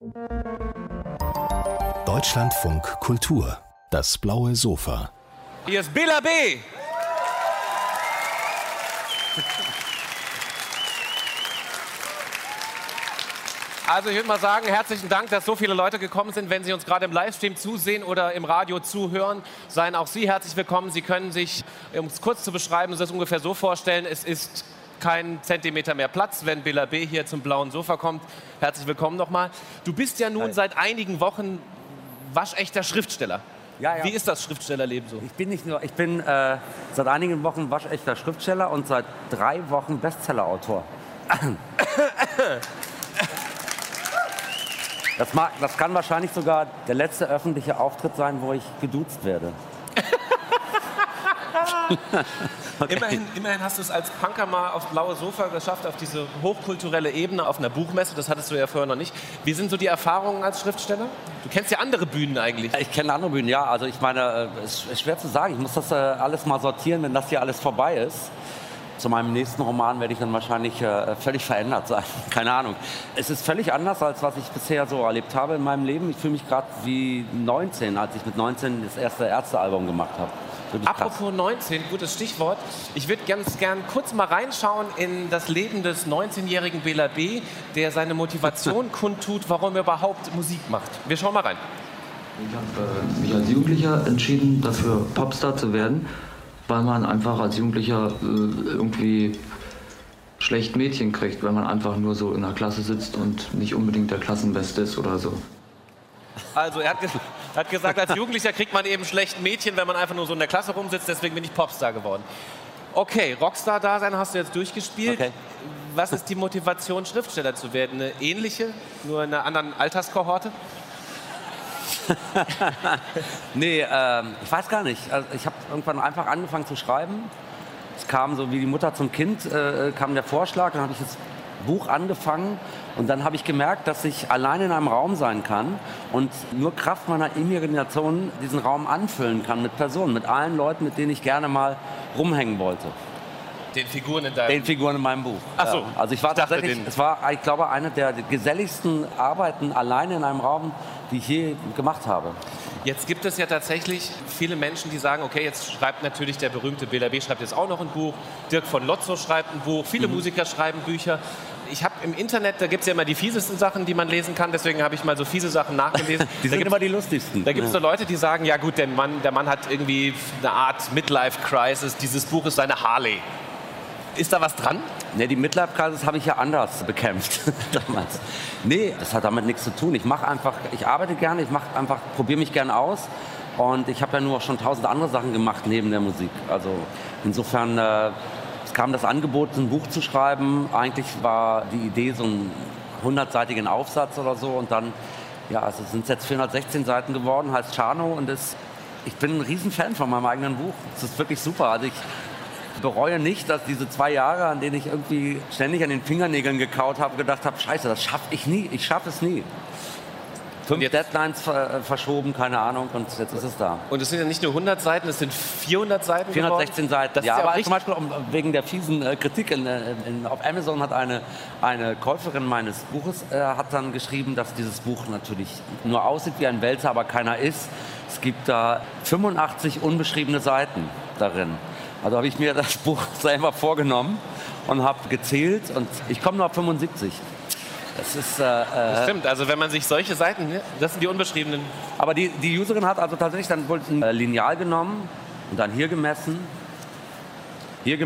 Deutschlandfunk Kultur. Das blaue Sofa. Hier ist Bela B. Also ich würde mal sagen, herzlichen Dank, dass so viele Leute gekommen sind. Wenn Sie uns gerade im Livestream zusehen oder im Radio zuhören, seien auch Sie herzlich willkommen. Sie können sich, um es kurz zu beschreiben, das ungefähr so vorstellen, es ist kein Zentimeter mehr Platz, wenn Bela B. hier zum blauen Sofa kommt. Herzlich willkommen nochmal. Du bist ja nun seit einigen Wochen waschechter Schriftsteller. Ja, ja. Wie ist das Schriftstellerleben so? Ich bin seit einigen Wochen waschechter Schriftsteller und seit 3 Wochen Bestsellerautor. Das kann wahrscheinlich sogar der letzte öffentliche Auftritt sein, wo ich geduzt werde. Okay. Immerhin hast du es als Punker mal aufs blaue Sofa geschafft, auf diese hochkulturelle Ebene, auf einer Buchmesse. Das hattest du ja vorher noch nicht. Wie sind so die Erfahrungen als Schriftsteller? Du kennst ja andere Bühnen eigentlich. Ich kenne andere Bühnen, ja. Also ich meine, es ist schwer zu sagen. Ich muss das alles mal sortieren, wenn das hier alles vorbei ist. Zu meinem nächsten Roman werde ich dann wahrscheinlich völlig verändert sein. Keine Ahnung. Es ist völlig anders, als was ich bisher so erlebt habe in meinem Leben. Ich fühle mich gerade wie 19, als ich mit 19 das erste Ärztealbum gemacht habe. Apropos 19, gutes Stichwort. Ich würde ganz gern kurz mal reinschauen in das Leben des 19-jährigen Bela B., der seine Motivation kundtut, warum er überhaupt Musik macht. Wir schauen mal rein. Ich habe mich als Jugendlicher entschieden, dafür Popstar zu werden, weil man einfach als Jugendlicher irgendwie schlecht Mädchen kriegt, weil man einfach nur so in der Klasse sitzt und nicht unbedingt der Klassenbeste ist oder so. Also er hat gesagt, als Jugendlicher kriegt man eben schlecht Mädchen, wenn man einfach nur so in der Klasse rumsitzt, deswegen bin ich Popstar geworden. Okay, Rockstar-Dasein hast du jetzt durchgespielt. Okay. Was ist die Motivation, Schriftsteller zu werden? Eine ähnliche, nur in einer anderen Alterskohorte? Nee, ich weiß gar nicht. Also ich habe irgendwann einfach angefangen zu schreiben. Es kam so wie die Mutter zum Kind, kam der Vorschlag, dann habe ich das Buch angefangen und dann habe ich gemerkt, dass ich alleine in einem Raum sein kann und nur Kraft meiner Imagination diesen Raum anfüllen kann mit Personen, mit allen Leuten, mit denen ich gerne mal rumhängen wollte. Den Figuren in meinem Buch. Ach so. Ja. Also ich war ich glaube, eine der geselligsten Arbeiten alleine in einem Raum, die ich je gemacht habe. Jetzt gibt es ja tatsächlich viele Menschen, die sagen, okay, jetzt schreibt natürlich der berühmte Bela B. schreibt jetzt auch noch ein Buch, Dirk von Lotzo schreibt ein Buch, viele Musiker schreiben Bücher. Ich habe im Internet, da gibt es ja immer die fiesesten Sachen, die man lesen kann, deswegen habe ich mal so fiese Sachen nachgelesen. Die sind immer die lustigsten. Da gibt es so Leute, die sagen, ja gut, der Mann hat irgendwie eine Art Midlife-Crisis, dieses Buch ist seine Harley. Ist da was dran? Ne, die Midlife-Crisis habe ich ja anders bekämpft damals. Nee, das hat damit nichts zu tun. Ich arbeite gerne, probiere mich gerne aus. Und ich habe ja nur schon 1000 andere Sachen gemacht neben der Musik. Also insofern es kam das Angebot, ein Buch zu schreiben. Eigentlich war die Idee so einen 100-seitigen Aufsatz oder so. Und dann, ja, also sind es jetzt 416 Seiten geworden, heißt Czarno. Und ich bin ein Riesenfan von meinem eigenen Buch. Es ist wirklich super. Also ich bereue nicht, dass diese 2 Jahre, an denen ich irgendwie ständig an den Fingernägeln gekaut habe, gedacht habe, scheiße, das schaffe ich nie, ich schaffe es nie. 5 Deadlines verschoben, keine Ahnung, und jetzt ist es da. Und es sind ja nicht nur 100 Seiten, es sind 400 Seiten 416 geworden. Seiten, ja, aber zum Beispiel wegen der fiesen Kritik auf Amazon hat eine Käuferin meines Buches hat dann geschrieben, dass dieses Buch natürlich nur aussieht wie ein Wälzer, aber keiner ist. Es gibt da 85 unbeschriebene Seiten darin. Also habe ich mir das Buch selber vorgenommen und habe gezählt und ich komme nur auf 75. Das ist, das stimmt, also wenn man sich solche Seiten, das sind die unbeschriebenen. Aber die Userin hat also tatsächlich dann wohl ein Lineal genommen und dann hier gemessen hier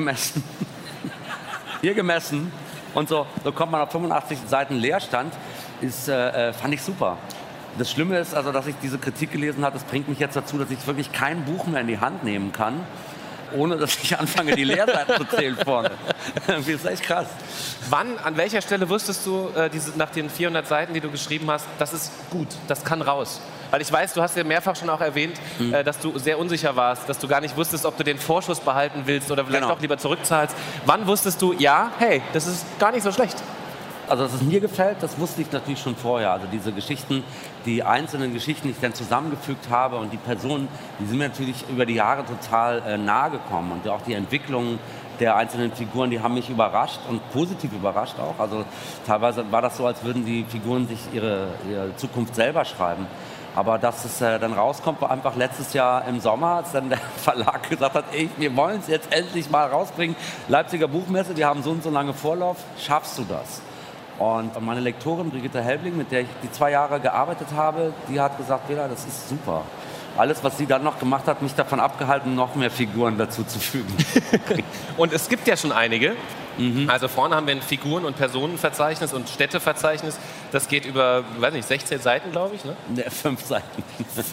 gemessen und so kommt man auf 85 Seiten Leerstand. Fand ich super. Das Schlimme ist also, dass ich diese Kritik gelesen habe, das bringt mich jetzt dazu, dass ich wirklich kein Buch mehr in die Hand nehmen kann, ohne dass ich anfange, die Leerseiten zu zählen vorne. Das ist echt krass. An welcher Stelle wusstest du, nach den 400 Seiten, die du geschrieben hast, das ist gut, das kann raus? Weil ich weiß, du hast ja mehrfach schon auch erwähnt, dass du sehr unsicher warst, dass du gar nicht wusstest, ob du den Vorschuss behalten willst oder vielleicht doch lieber zurückzahlst. Wann wusstest du, ja, hey, das ist gar nicht so schlecht? Also, dass es mir gefällt, das wusste ich natürlich schon vorher. Also diese Geschichten, die einzelnen Geschichten, die ich dann zusammengefügt habe und die Personen, die sind mir natürlich über die Jahre total nahe gekommen. Und auch die Entwicklung der einzelnen Figuren, die haben mich überrascht und positiv überrascht auch. Also teilweise war das so, als würden die Figuren sich ihre Zukunft selber schreiben. Aber dass es dann rauskommt, war einfach letztes Jahr im Sommer, als dann der Verlag gesagt hat, ey, wir wollen es jetzt endlich mal rausbringen. Leipziger Buchmesse, wir haben so und so lange Vorlauf, schaffst du das? Und meine Lektorin Brigitte Helbling, mit der ich die 2 Jahre gearbeitet habe, die hat gesagt, Bela, das ist super. Alles, was sie dann noch gemacht hat, mich davon abgehalten, noch mehr Figuren dazu zu fügen. Und es gibt ja schon einige. Also vorne haben wir ein Figuren- und Personenverzeichnis und Städteverzeichnis. Das geht über, weiß nicht, 16 Seiten, glaube ich, ne? Ne, 5 Seiten.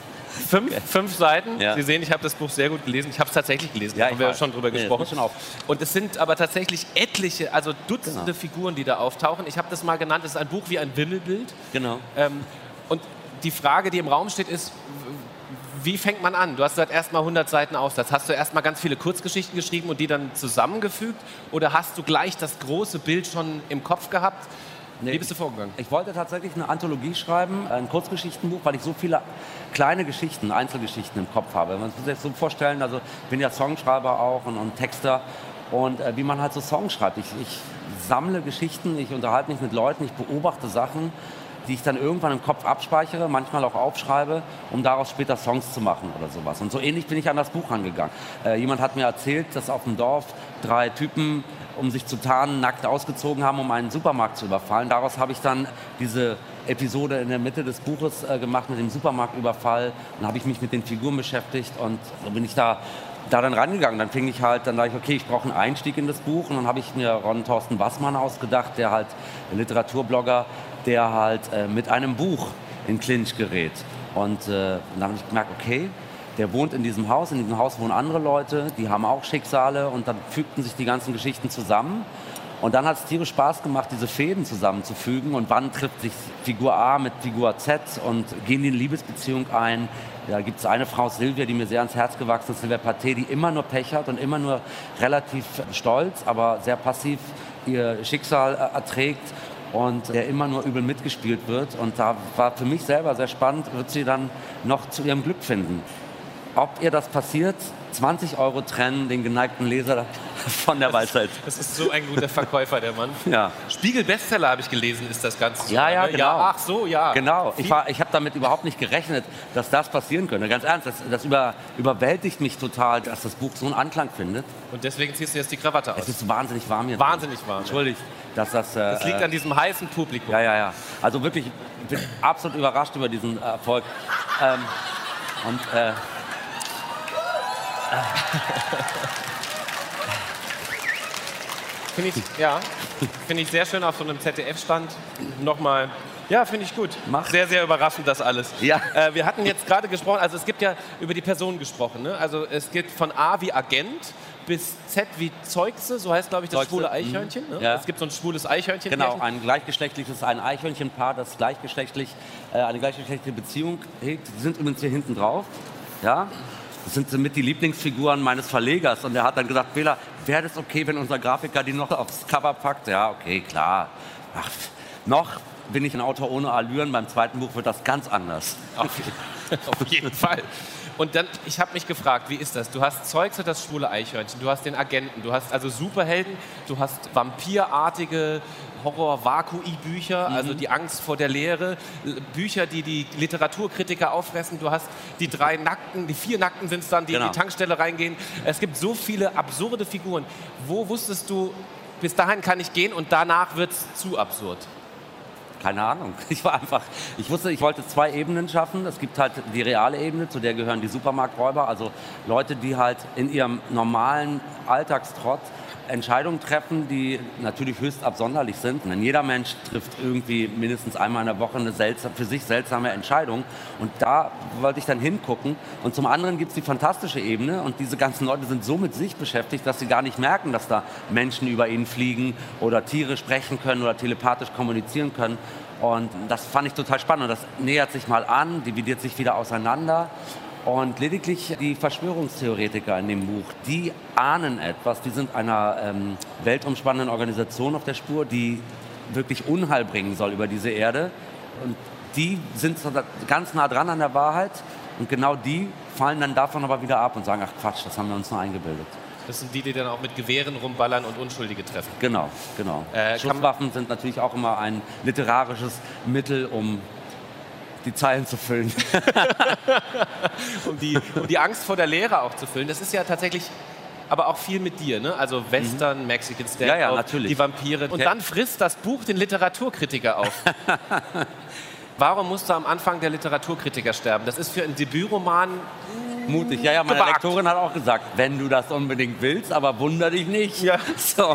5 Seiten. Ja. Sie sehen, ich habe das Buch sehr gut gelesen. Ich habe es tatsächlich gelesen. Ja, Da haben wir schon drüber gesprochen. Schon auf. Und es sind aber tatsächlich etliche, also Dutzende Figuren, die da auftauchen. Ich habe das mal genannt, es ist ein Buch wie ein Wimmelbild. Genau. Und die Frage, die im Raum steht, ist, wie fängt man an? Du hast gesagt, erst mal 100 Seiten Aufsatz. Hast du erst mal ganz viele Kurzgeschichten geschrieben und die dann zusammengefügt? Oder hast du gleich das große Bild schon im Kopf gehabt? Nee, Wie bist du vorgegangen? Ich wollte tatsächlich eine Anthologie schreiben, ein Kurzgeschichtenbuch, weil ich so viele kleine Geschichten, Einzelgeschichten im Kopf habe. Man muss sich das so vorstellen, also ich bin ja Songschreiber auch und Texter. Und wie man halt so Songs schreibt. Ich sammle Geschichten, ich unterhalte mich mit Leuten, ich beobachte Sachen, die ich dann irgendwann im Kopf abspeichere, manchmal auch aufschreibe, um daraus später Songs zu machen oder sowas. Und so ähnlich bin ich an das Buch rangegangen. Jemand hat mir erzählt, dass auf dem Dorf 3 Typen, um sich zu tarnen, nackt ausgezogen haben, um einen Supermarkt zu überfallen. Daraus habe ich dann diese Episode in der Mitte des Buches gemacht mit dem Supermarktüberfall. Dann habe ich mich mit den Figuren beschäftigt und so bin ich da dann rangegangen. Dann fing ich halt, dann dachte ich, okay, ich brauche einen Einstieg in das Buch. Und dann habe ich mir Ron Thorsten Bassmann ausgedacht, der halt Literaturblogger, der halt mit einem Buch in Clinch gerät. Und dann habe ich gemerkt, okay, der wohnt in diesem Haus wohnen andere Leute, die haben auch Schicksale und dann fügten sich die ganzen Geschichten zusammen. Und dann hat es tierisch Spaß gemacht, diese Fäden zusammenzufügen und wann trifft sich Figur A mit Figur Z und gehen die in eine Liebesbeziehung ein. Da gibt es eine Frau, Silvia, die mir sehr ans Herz gewachsen ist, Silvia Paté, die immer nur Pech hat und immer nur relativ stolz, aber sehr passiv ihr Schicksal erträgt und der immer nur übel mitgespielt wird. Und da war für mich selber sehr spannend, wird sie dann noch zu ihrem Glück finden. Ob ihr das passiert, 20 € trennen den geneigten Leser von der Weisheit. Das ist so ein guter Verkäufer, der Mann. Ja. Spiegel-Bestseller habe ich gelesen, ist das Ganze. Ja, genau. Ja, ach so, ja. Genau. Ich habe damit überhaupt nicht gerechnet, dass das passieren könnte. Ganz ernst, das überwältigt mich total, dass das Buch so einen Anklang findet. Und deswegen ziehst du jetzt die Krawatte aus. Es ist wahnsinnig warm hier. Wahnsinnig warm. Entschuldigt, dass das... Das liegt an diesem heißen Publikum. Ja. Also wirklich, ich bin absolut überrascht über diesen Erfolg. Finde ich sehr schön auf so einem ZDF-Stand. Nochmal, ja, finde ich gut. Sehr, sehr überraschend das alles. Ja. Wir hatten jetzt gerade gesprochen, also es gibt ja über die Person gesprochen. Ne? Also es geht von A wie Agent bis Z wie Zeugse, so heißt, glaube ich, das Zeugse, schwule Eichhörnchen. Ne? Ja. Es gibt so ein schwules Eichhörnchen. Genau, ein Eichhörnchenpaar, das eine gleichgeschlechtliche Beziehung hegt. Die sind übrigens hier hinten drauf. Ja? Das sind somit die Lieblingsfiguren meines Verlegers. Und er hat dann gesagt, Bela, wäre das okay, wenn unser Grafiker die noch aufs Cover packt? Ja, okay, klar. Ach, noch bin ich ein Autor ohne Allüren. Beim zweiten Buch wird das ganz anders. Auf jeden Fall. Und dann, ich habe mich gefragt, wie ist das? Du hast Zeugse, das schwule Eichhörnchen, du hast den Agenten, du hast also Superhelden, du hast vampirartige Horror-Vakui-Bücher, also die Angst vor der Leere, Bücher, die die Literaturkritiker auffressen, du hast die 4 Nackten sind es dann, die in die Tankstelle reingehen. Es gibt so viele absurde Figuren. Wo wusstest du, bis dahin kann ich gehen und danach wird es zu absurd? Keine Ahnung. Ich wusste, ich wollte 2 Ebenen schaffen. Es gibt halt die reale Ebene, zu der gehören die Supermarkträuber, also Leute, die halt in ihrem normalen Alltagstrott Entscheidungen treffen, die natürlich höchst absonderlich sind. Denn jeder Mensch trifft irgendwie mindestens einmal in der Woche eine für sich seltsame Entscheidung. Und da wollte ich dann hingucken. Und zum anderen gibt es die fantastische Ebene. Und diese ganzen Leute sind so mit sich beschäftigt, dass sie gar nicht merken, dass da Menschen über ihnen fliegen oder Tiere sprechen können oder telepathisch kommunizieren können. Und das fand ich total spannend. Und das nähert sich mal an, dividiert sich wieder auseinander. Und lediglich die Verschwörungstheoretiker in dem Buch, die ahnen etwas, die sind einer weltumspannenden Organisation auf der Spur, die wirklich Unheil bringen soll über diese Erde. Und die sind ganz nah dran an der Wahrheit und genau die fallen dann davon aber wieder ab und sagen, ach Quatsch, das haben wir uns nur eingebildet. Das sind die, die dann auch mit Gewehren rumballern und Unschuldige treffen. Genau. Schusswaffen sind natürlich auch immer ein literarisches Mittel, um die Zeilen zu füllen. um die Angst vor der Leere auch zu füllen. Das ist ja tatsächlich aber auch viel mit dir, ne? Also Western, Mexican Standoff, ja, natürlich. die Vampire. Und dann frisst das Buch den Literaturkritiker auf. Warum musste am Anfang der Literaturkritiker sterben? Das ist für einen Debütroman mutig. Ja, meine gewagt. Lektorin hat auch gesagt, wenn du das unbedingt willst, aber wunder dich nicht. Ja. So.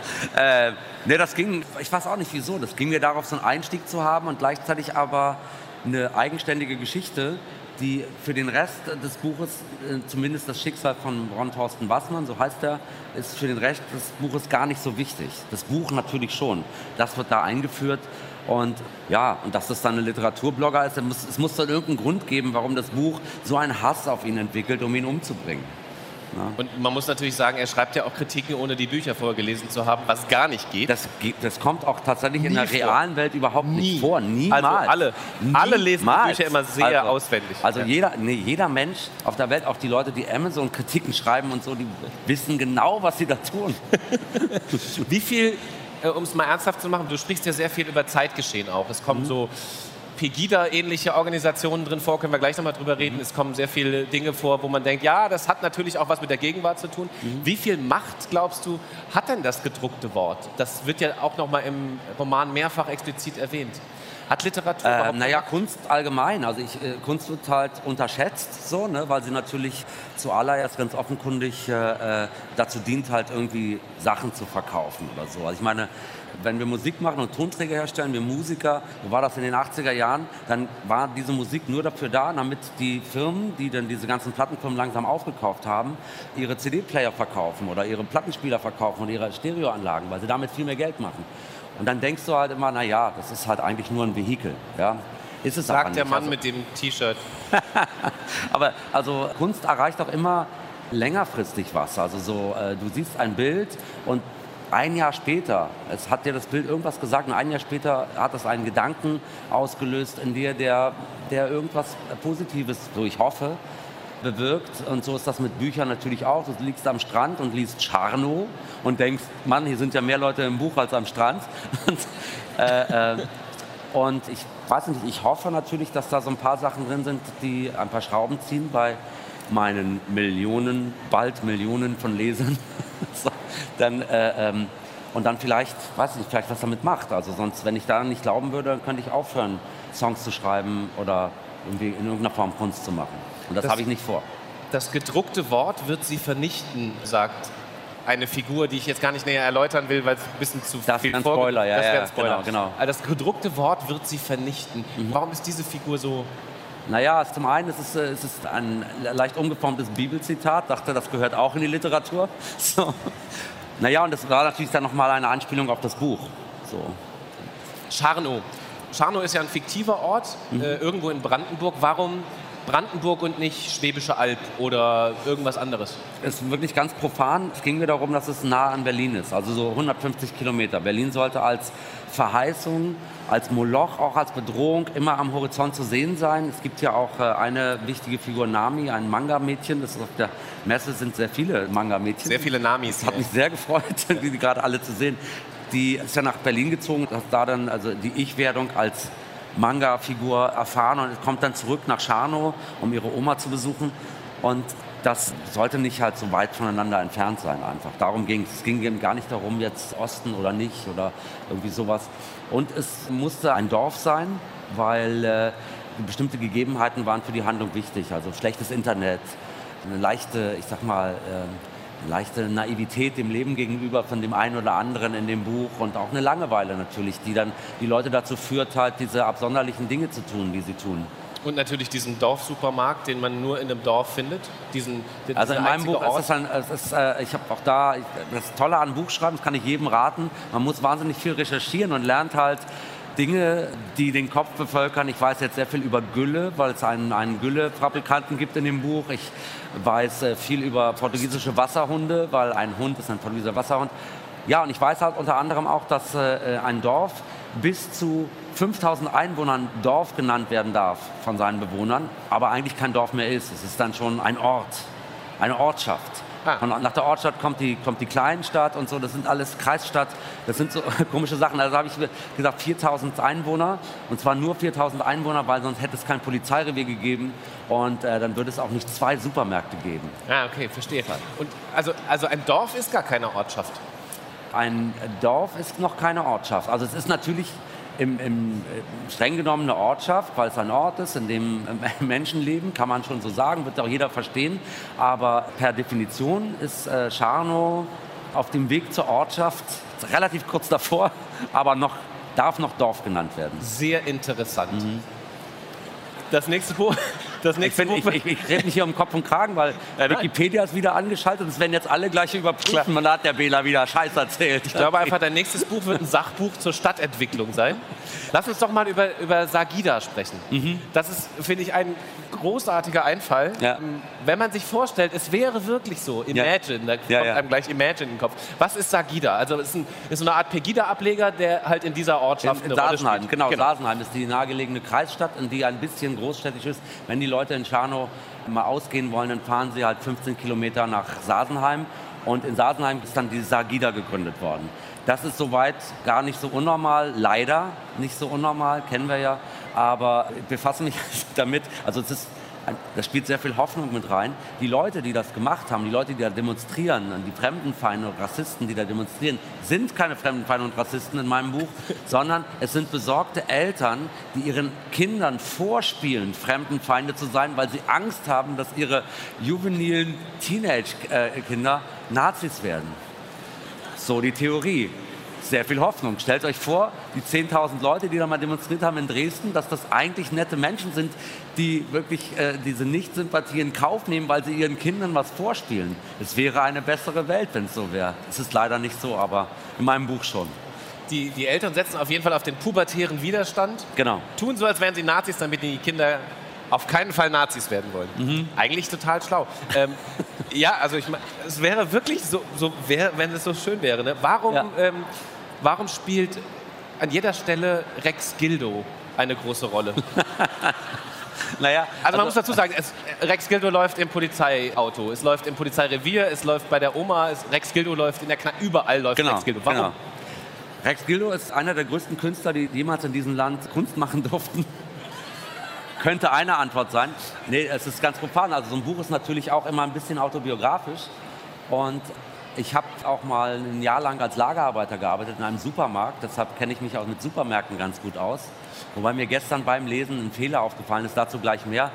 Das ging, ich weiß auch nicht wieso, das ging mir darauf, so einen Einstieg zu haben und gleichzeitig aber eine eigenständige Geschichte, die für den Rest des Buches, zumindest das Schicksal von Ron Thorsten Wassmann, so heißt er, ist für den Rest des Buches gar nicht so wichtig. Das Buch natürlich schon. Das wird da eingeführt. Und ja, und dass das dann ein Literaturblogger ist, es muss dann irgendeinen Grund geben, warum das Buch so einen Hass auf ihn entwickelt, um ihn umzubringen. Ja. Und man muss natürlich sagen, er schreibt ja auch Kritiken, ohne die Bücher vorher gelesen zu haben, was gar nicht geht. Das kommt auch tatsächlich in der realen Welt überhaupt nicht vor. Niemals. Also alle lesen die Bücher immer sehr auswendig. Also jeder Mensch auf der Welt, auch die Leute, die Amazon-Kritiken schreiben und so, die wissen genau, was sie da tun. Wie viel, um es mal ernsthaft zu machen, du sprichst ja sehr viel über Zeitgeschehen auch. Es kommen so Pegida-ähnliche Organisationen drin vor, können wir gleich nochmal drüber reden. Es kommen sehr viele Dinge vor, wo man denkt, ja, das hat natürlich auch was mit der Gegenwart zu tun. Wie viel Macht, glaubst du, hat denn das gedruckte Wort? Das wird ja auch nochmal im Roman mehrfach explizit erwähnt. Hat Literatur überhaupt Kunst allgemein. Also Kunst wird halt unterschätzt, so, ne, weil sie natürlich zuallererst ganz offenkundig dazu dient, halt irgendwie Sachen zu verkaufen oder so. Also ich meine, wenn wir Musik machen und Tonträger herstellen, wir Musiker, so war das in den 80er Jahren, dann war diese Musik nur dafür da, damit die Firmen, die dann diese ganzen Plattenfirmen langsam aufgekauft haben, ihre CD-Player verkaufen oder ihre Plattenspieler verkaufen und ihre Stereoanlagen, weil sie damit viel mehr Geld machen. Und dann denkst du halt immer, naja, das ist halt eigentlich nur ein Vehikel. Ja? Ist es sagt der Mann mit dem T-Shirt. Aber also Kunst erreicht auch immer längerfristig was. Also so, du siehst ein Bild und ein Jahr später, es hat dir das Bild irgendwas gesagt und ein Jahr später hat es einen Gedanken ausgelöst in dir, der irgendwas Positives, so ich hoffe, bewirkt. Und so ist das mit Büchern natürlich auch. Du liegst am Strand und liest Charno und denkst, Mann, hier sind ja mehr Leute im Buch als am Strand. Und ich weiß nicht, ich hoffe natürlich, dass da so ein paar Sachen drin sind, die ein paar Schrauben ziehen bei meinen bald Millionen von Lesern. So, und dann vielleicht, weiß ich nicht, vielleicht was damit macht. Also sonst, wenn ich daran nicht glauben würde, dann könnte ich aufhören, Songs zu schreiben oder irgendwie in irgendeiner Form Kunst zu machen. Und das habe ich nicht vor. Das gedruckte Wort wird sie vernichten, sagt eine Figur, die ich jetzt gar nicht näher erläutern will, weil es ein bisschen zu das viel ist ein Spoiler, das wäre ein Spoiler. Genau. Also das gedruckte Wort wird sie vernichten. Warum ist diese Figur so? Naja, zum einen ist es ein leicht umgeformtes Bibelzitat, dachte, das gehört auch in die Literatur. So. Naja, und das war natürlich dann nochmal eine Anspielung auf das Buch. So. Scharnow. Scharnow ist ja ein fiktiver Ort, irgendwo in Brandenburg. Warum Brandenburg und nicht Schwäbische Alb oder irgendwas anderes? Es ist wirklich ganz profan. Es ging mir darum, dass es nah an Berlin ist, also so 150 Kilometer. Berlin sollte als Verheißung, als Moloch, auch als Bedrohung immer am Horizont zu sehen sein. Es gibt ja auch eine wichtige Figur, Nami, ein Manga-Mädchen. Das ist auf der Messe sind sehr viele Manga-Mädchen. Sehr viele Namis. Das hat mich sehr gefreut, die gerade alle zu sehen. Die ist ja nach Berlin gezogen, hat da dann also die Ich-Werdung als Manga-Figur erfahren und kommt dann zurück nach Scharnow, um ihre Oma zu besuchen. Und das sollte nicht halt so weit voneinander entfernt sein einfach. Darum ging es. Es ging eben gar nicht darum, jetzt Osten oder nicht oder irgendwie sowas. Und es musste ein Dorf sein, weil bestimmte Gegebenheiten waren für die Handlung wichtig. Also schlechtes Internet, eine leichte, ich sag mal, leichte Naivität dem Leben gegenüber von dem einen oder anderen in dem Buch und auch eine Langeweile natürlich, die dann die Leute dazu führt, halt diese absonderlichen Dinge zu tun, die sie tun. Und natürlich diesen Dorfsupermarkt, den man nur in einem Dorf findet. Also in meinem Buch ist es ich habe auch da, das Tolle an Buchschreiben, das kann ich jedem raten, man muss wahnsinnig viel recherchieren und lernt halt Dinge, die den Kopf bevölkern. Ich weiß jetzt sehr viel über Gülle, weil es einen Gülle-Fabrikanten gibt in dem Buch. Ich weiß viel über portugiesische Wasserhunde, weil ein Hund ist ein portugiesischer Wasserhund. Ja, und ich weiß halt unter anderem auch, dass ein Dorf bis zu 5000 Einwohnern Dorf genannt werden darf von seinen Bewohnern, aber eigentlich kein Dorf mehr ist. Es ist dann schon ein Ort, eine Ortschaft. Und nach der Ortschaft kommt die Kleinstadt und so, das sind alles Kreisstadt, das sind so komische Sachen. Also habe ich gesagt 4.000 Einwohner, und zwar nur 4.000 Einwohner, weil sonst hätte es kein Polizeirevier gegeben und dann würde es auch nicht 2 Supermärkte geben. Okay, verstehe. Und also ein Dorf ist gar keine Ortschaft? Ein Dorf ist noch keine Ortschaft. Also es ist natürlich im streng genommen eine Ortschaft, weil es ein Ort ist, in dem Menschen leben, kann man schon so sagen, wird auch jeder verstehen. Aber per Definition ist Scharnow auf dem Weg zur Ortschaft, relativ kurz davor, aber darf noch Dorf genannt werden. Sehr interessant. Das nächste Buch... Ich rede mich hier um Kopf und Kragen, weil Wikipedia ist wieder angeschaltet und es werden jetzt alle gleich überprüfen. Man hat der Bela wieder Scheiß erzählt. Ich glaube einfach, dein nächstes Buch wird ein Sachbuch zur Stadtentwicklung sein. Lass uns doch mal über Sagitta sprechen. Das ist, finde ich, ein großartiger Einfall. Ja. Wenn man sich vorstellt, es wäre wirklich so, Imagine, da kommt einem gleich Imagine in den Kopf. Was ist Sagitta? Also es ist so eine Art Pegida-Ableger, der halt in dieser Ortschaft eine Rolle spielt. Genau, Sasenheim ist die nahegelegene Kreisstadt, in die ein bisschen großstädtisch ist. Wenn die Leute in Scharnow mal ausgehen wollen, dann fahren sie halt 15 Kilometer nach Sasenheim. Und in Sasenheim ist dann die Sagitta gegründet worden. Das ist soweit gar nicht so unnormal, leider nicht so unnormal, kennen wir ja. Aber ich befasse mich damit, also das spielt sehr viel Hoffnung mit rein. Die Leute, die das gemacht haben, die Leute, die da demonstrieren, die Fremdenfeinde und Rassisten, die da demonstrieren, sind keine Fremdenfeinde und Rassisten in meinem Buch, sondern es sind besorgte Eltern, die ihren Kindern vorspielen, Fremdenfeinde zu sein, weil sie Angst haben, dass ihre juvenilen Teenage-Kinder Nazis werden. So die Theorie. Sehr viel Hoffnung. Stellt euch vor, die 10.000 Leute, die da mal demonstriert haben in Dresden, dass das eigentlich nette Menschen sind, die wirklich diese Nicht-Sympathie in Kauf nehmen, weil sie ihren Kindern was vorspielen. Es wäre eine bessere Welt, wenn es so wäre. Es ist leider nicht so, aber in meinem Buch schon. Die Eltern setzen auf jeden Fall auf den pubertären Widerstand. Genau. Tun so, als wären sie Nazis, damit die Kinder auf keinen Fall Nazis werden wollen. Eigentlich total schlau. Ja, also ich meine, es wäre wirklich so wenn es so schön wäre. Ne? Warum spielt an jeder Stelle Rex Gildo eine große Rolle? Also man muss dazu sagen, Rex Gildo läuft im Polizeiauto, es läuft im Polizeirevier, es läuft bei der Oma, Rex Gildo läuft in der Kneipe, überall läuft Rex Gildo. Warum? Genau. Rex Gildo ist einer der größten Künstler, die jemals in diesem Land Kunst machen durften. Könnte eine Antwort sein. Nee, es ist ganz profan. Also so ein Buch ist natürlich auch immer ein bisschen autobiografisch. Und ich habe auch mal ein Jahr lang als Lagerarbeiter gearbeitet in einem Supermarkt. Deshalb kenne ich mich auch mit Supermärkten ganz gut aus. Wobei mir gestern beim Lesen ein Fehler aufgefallen ist, dazu gleich mehr.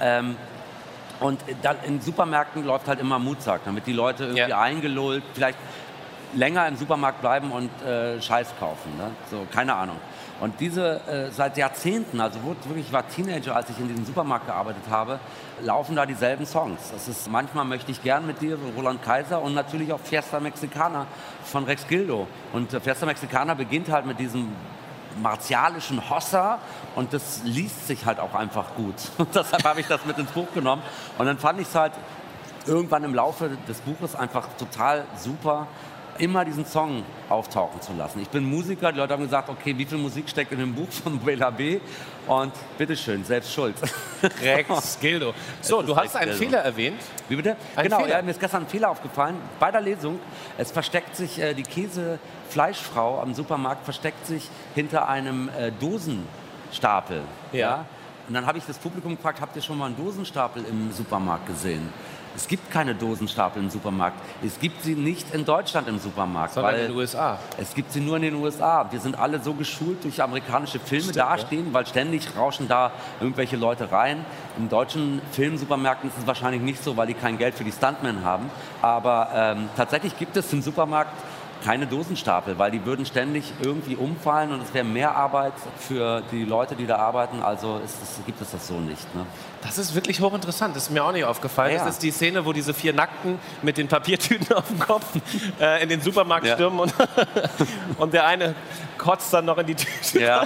Und dann in Supermärkten läuft halt immer Mutsack, damit die Leute irgendwie eingelullt, vielleicht länger im Supermarkt bleiben und Scheiß kaufen. Ne? So, keine Ahnung. Und diese seit Jahrzehnten, also wirklich, ich war Teenager, als ich in diesem Supermarkt gearbeitet habe, laufen da dieselben Songs. Das ist Manchmal möchte ich gern mit dir, Roland Kaiser, und natürlich auch Fiesta Mexicana von Rex Gildo. Und Fiesta Mexicana beginnt halt mit diesem martialischen Hossa und das liest sich halt auch einfach gut. Und deshalb habe ich das mit ins Buch genommen. Und dann fand ich es halt irgendwann im Laufe des Buches einfach total super, immer diesen Song auftauchen zu lassen. Ich bin Musiker, die Leute haben gesagt, okay, wie viel Musik steckt in dem Buch von Bela B? Und bitteschön, selbst schuld. Rex Gildo. So, du hast einen Fehler erwähnt. Wie bitte? Genau, mir ist gestern ein Fehler aufgefallen. Bei der Lesung, es versteckt sich die Käsefleischfrau am Supermarkt, versteckt sich hinter einem Dosenstapel. Ja? Und dann habe ich das Publikum gefragt, habt ihr schon mal einen Dosenstapel im Supermarkt gesehen? Es gibt keine Dosenstapel im Supermarkt. Es gibt sie nicht in Deutschland im Supermarkt. Sondern in den USA. Es gibt sie nur in den USA. Wir sind alle so geschult durch amerikanische Filme dastehen, weil ständig rauschen da irgendwelche Leute rein. In deutschen Filmsupermärkten ist es wahrscheinlich nicht so, weil die kein Geld für die Stuntmen haben. Aber tatsächlich gibt es im Supermarkt keine Dosenstapel, weil die würden ständig irgendwie umfallen und es wäre mehr Arbeit für die Leute, die da arbeiten. Also gibt es das so nicht. Ne? Das ist wirklich hochinteressant. Das ist mir auch nicht aufgefallen. Ja. Das ist die Szene, wo diese 4 Nackten mit den Papiertüten auf dem Kopf in den Supermarkt stürmen und der eine kotzt dann noch in die Tüte. Ja.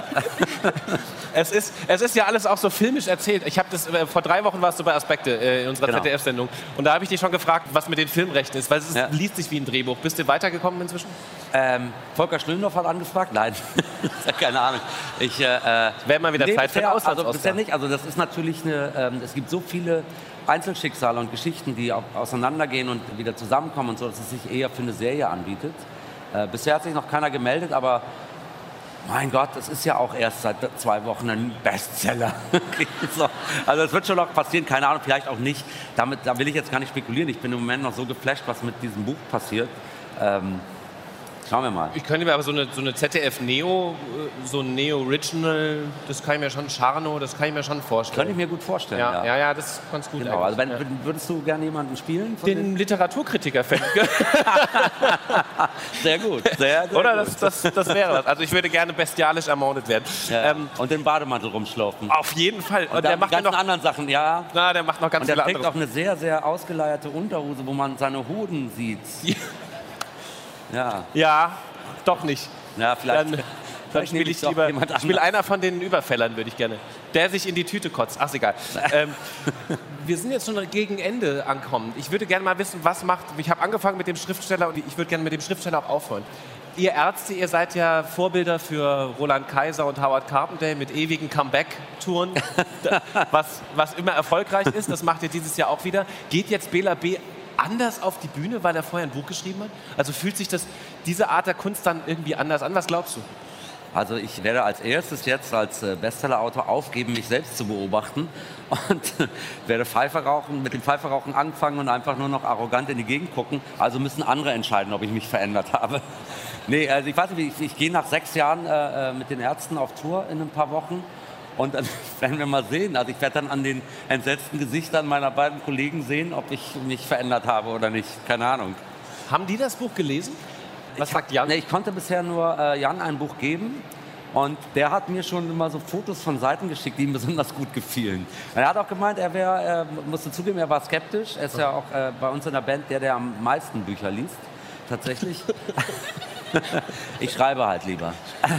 Es ist ja alles auch so filmisch erzählt. Ich habe das vor 3 Wochen warst du bei Aspekte in unserer ZDF-Sendung und da habe ich dich schon gefragt, was mit den Filmrechten ist, weil es liest sich wie ein Drehbuch. Bist du weitergekommen inzwischen? Volker Schlöndorff hat angefragt? Nein, keine Ahnung. Wäre mal wieder Zeit für den Also bisher nicht. Also das ist natürlich es gibt so viele Einzelschicksale und Geschichten, die auseinandergehen und wieder zusammenkommen und so, dass es sich eher für eine Serie anbietet. Bisher hat sich noch keiner gemeldet, aber mein Gott, es ist ja auch erst seit 2 Wochen ein Bestseller. So. Also es wird schon noch passieren, keine Ahnung, vielleicht auch nicht. Da will ich jetzt gar nicht spekulieren. Ich bin im Moment noch so geflasht, was mit diesem Buch passiert. Schauen wir mal. Ich könnte mir aber so eine ZDF-Neo, so ein Neo-Original, das kann ich mir schon, Scharno, das kann ich mir schon vorstellen. Könnte ich mir gut vorstellen, ja, das ist ganz gut. Genau, also würdest du gerne jemanden spielen? Den Literaturkritiker fände Sehr gut, sehr gut. Oder das wäre was. Also ich würde gerne bestialisch ermordet werden. Ja, und den Bademantel rumschlaufen. Auf jeden Fall. Und der macht noch andere Sachen, ja. Na, der macht noch ganz viele andere. Und der trägt auch eine sehr, sehr ausgeleierte Unterhose, wo man seine Hoden sieht. Ja, doch nicht. Ja, vielleicht. Dann spiele ich lieber. Ich spiele einer von den Überfällern, würde ich gerne. Der sich in die Tüte kotzt. Ach, ist egal. Wir sind jetzt schon gegen Ende angekommen. Ich würde gerne mal wissen, was macht. Ich habe angefangen mit dem Schriftsteller und ich würde gerne mit dem Schriftsteller auch aufhören. Ihr Ärzte, ihr seid ja Vorbilder für Roland Kaiser und Howard Carpendale mit ewigen Comeback-Touren, was immer erfolgreich ist. Das macht ihr dieses Jahr auch wieder. Geht jetzt Bela B. anders auf die Bühne, weil er vorher ein Buch geschrieben hat? Also fühlt sich diese Art der Kunst dann irgendwie anders an? Was glaubst du? Also ich werde als erstes jetzt als Bestsellerautor aufgeben, mich selbst zu beobachten und werde mit dem Pfeiferauchen anfangen und einfach nur noch arrogant in die Gegend gucken. Also müssen andere entscheiden, ob ich mich verändert habe. Nee, also ich weiß nicht, ich gehe nach 6 Jahren mit den Ärzten auf Tour in ein paar Wochen. Und dann werden wir mal sehen. Also ich werde dann an den entsetzten Gesichtern meiner beiden Kollegen sehen, ob ich mich verändert habe oder nicht. Keine Ahnung. Haben die das Buch gelesen? Was sagt Jan? Nee, ich konnte bisher nur Jan ein Buch geben. Und der hat mir schon immer so Fotos von Seiten geschickt, die ihm besonders gut gefielen. Er hat auch gemeint, musste zugeben, er war skeptisch. Er ist ja auch bei uns in der Band der am meisten Bücher liest. Tatsächlich. Ich schreibe halt lieber.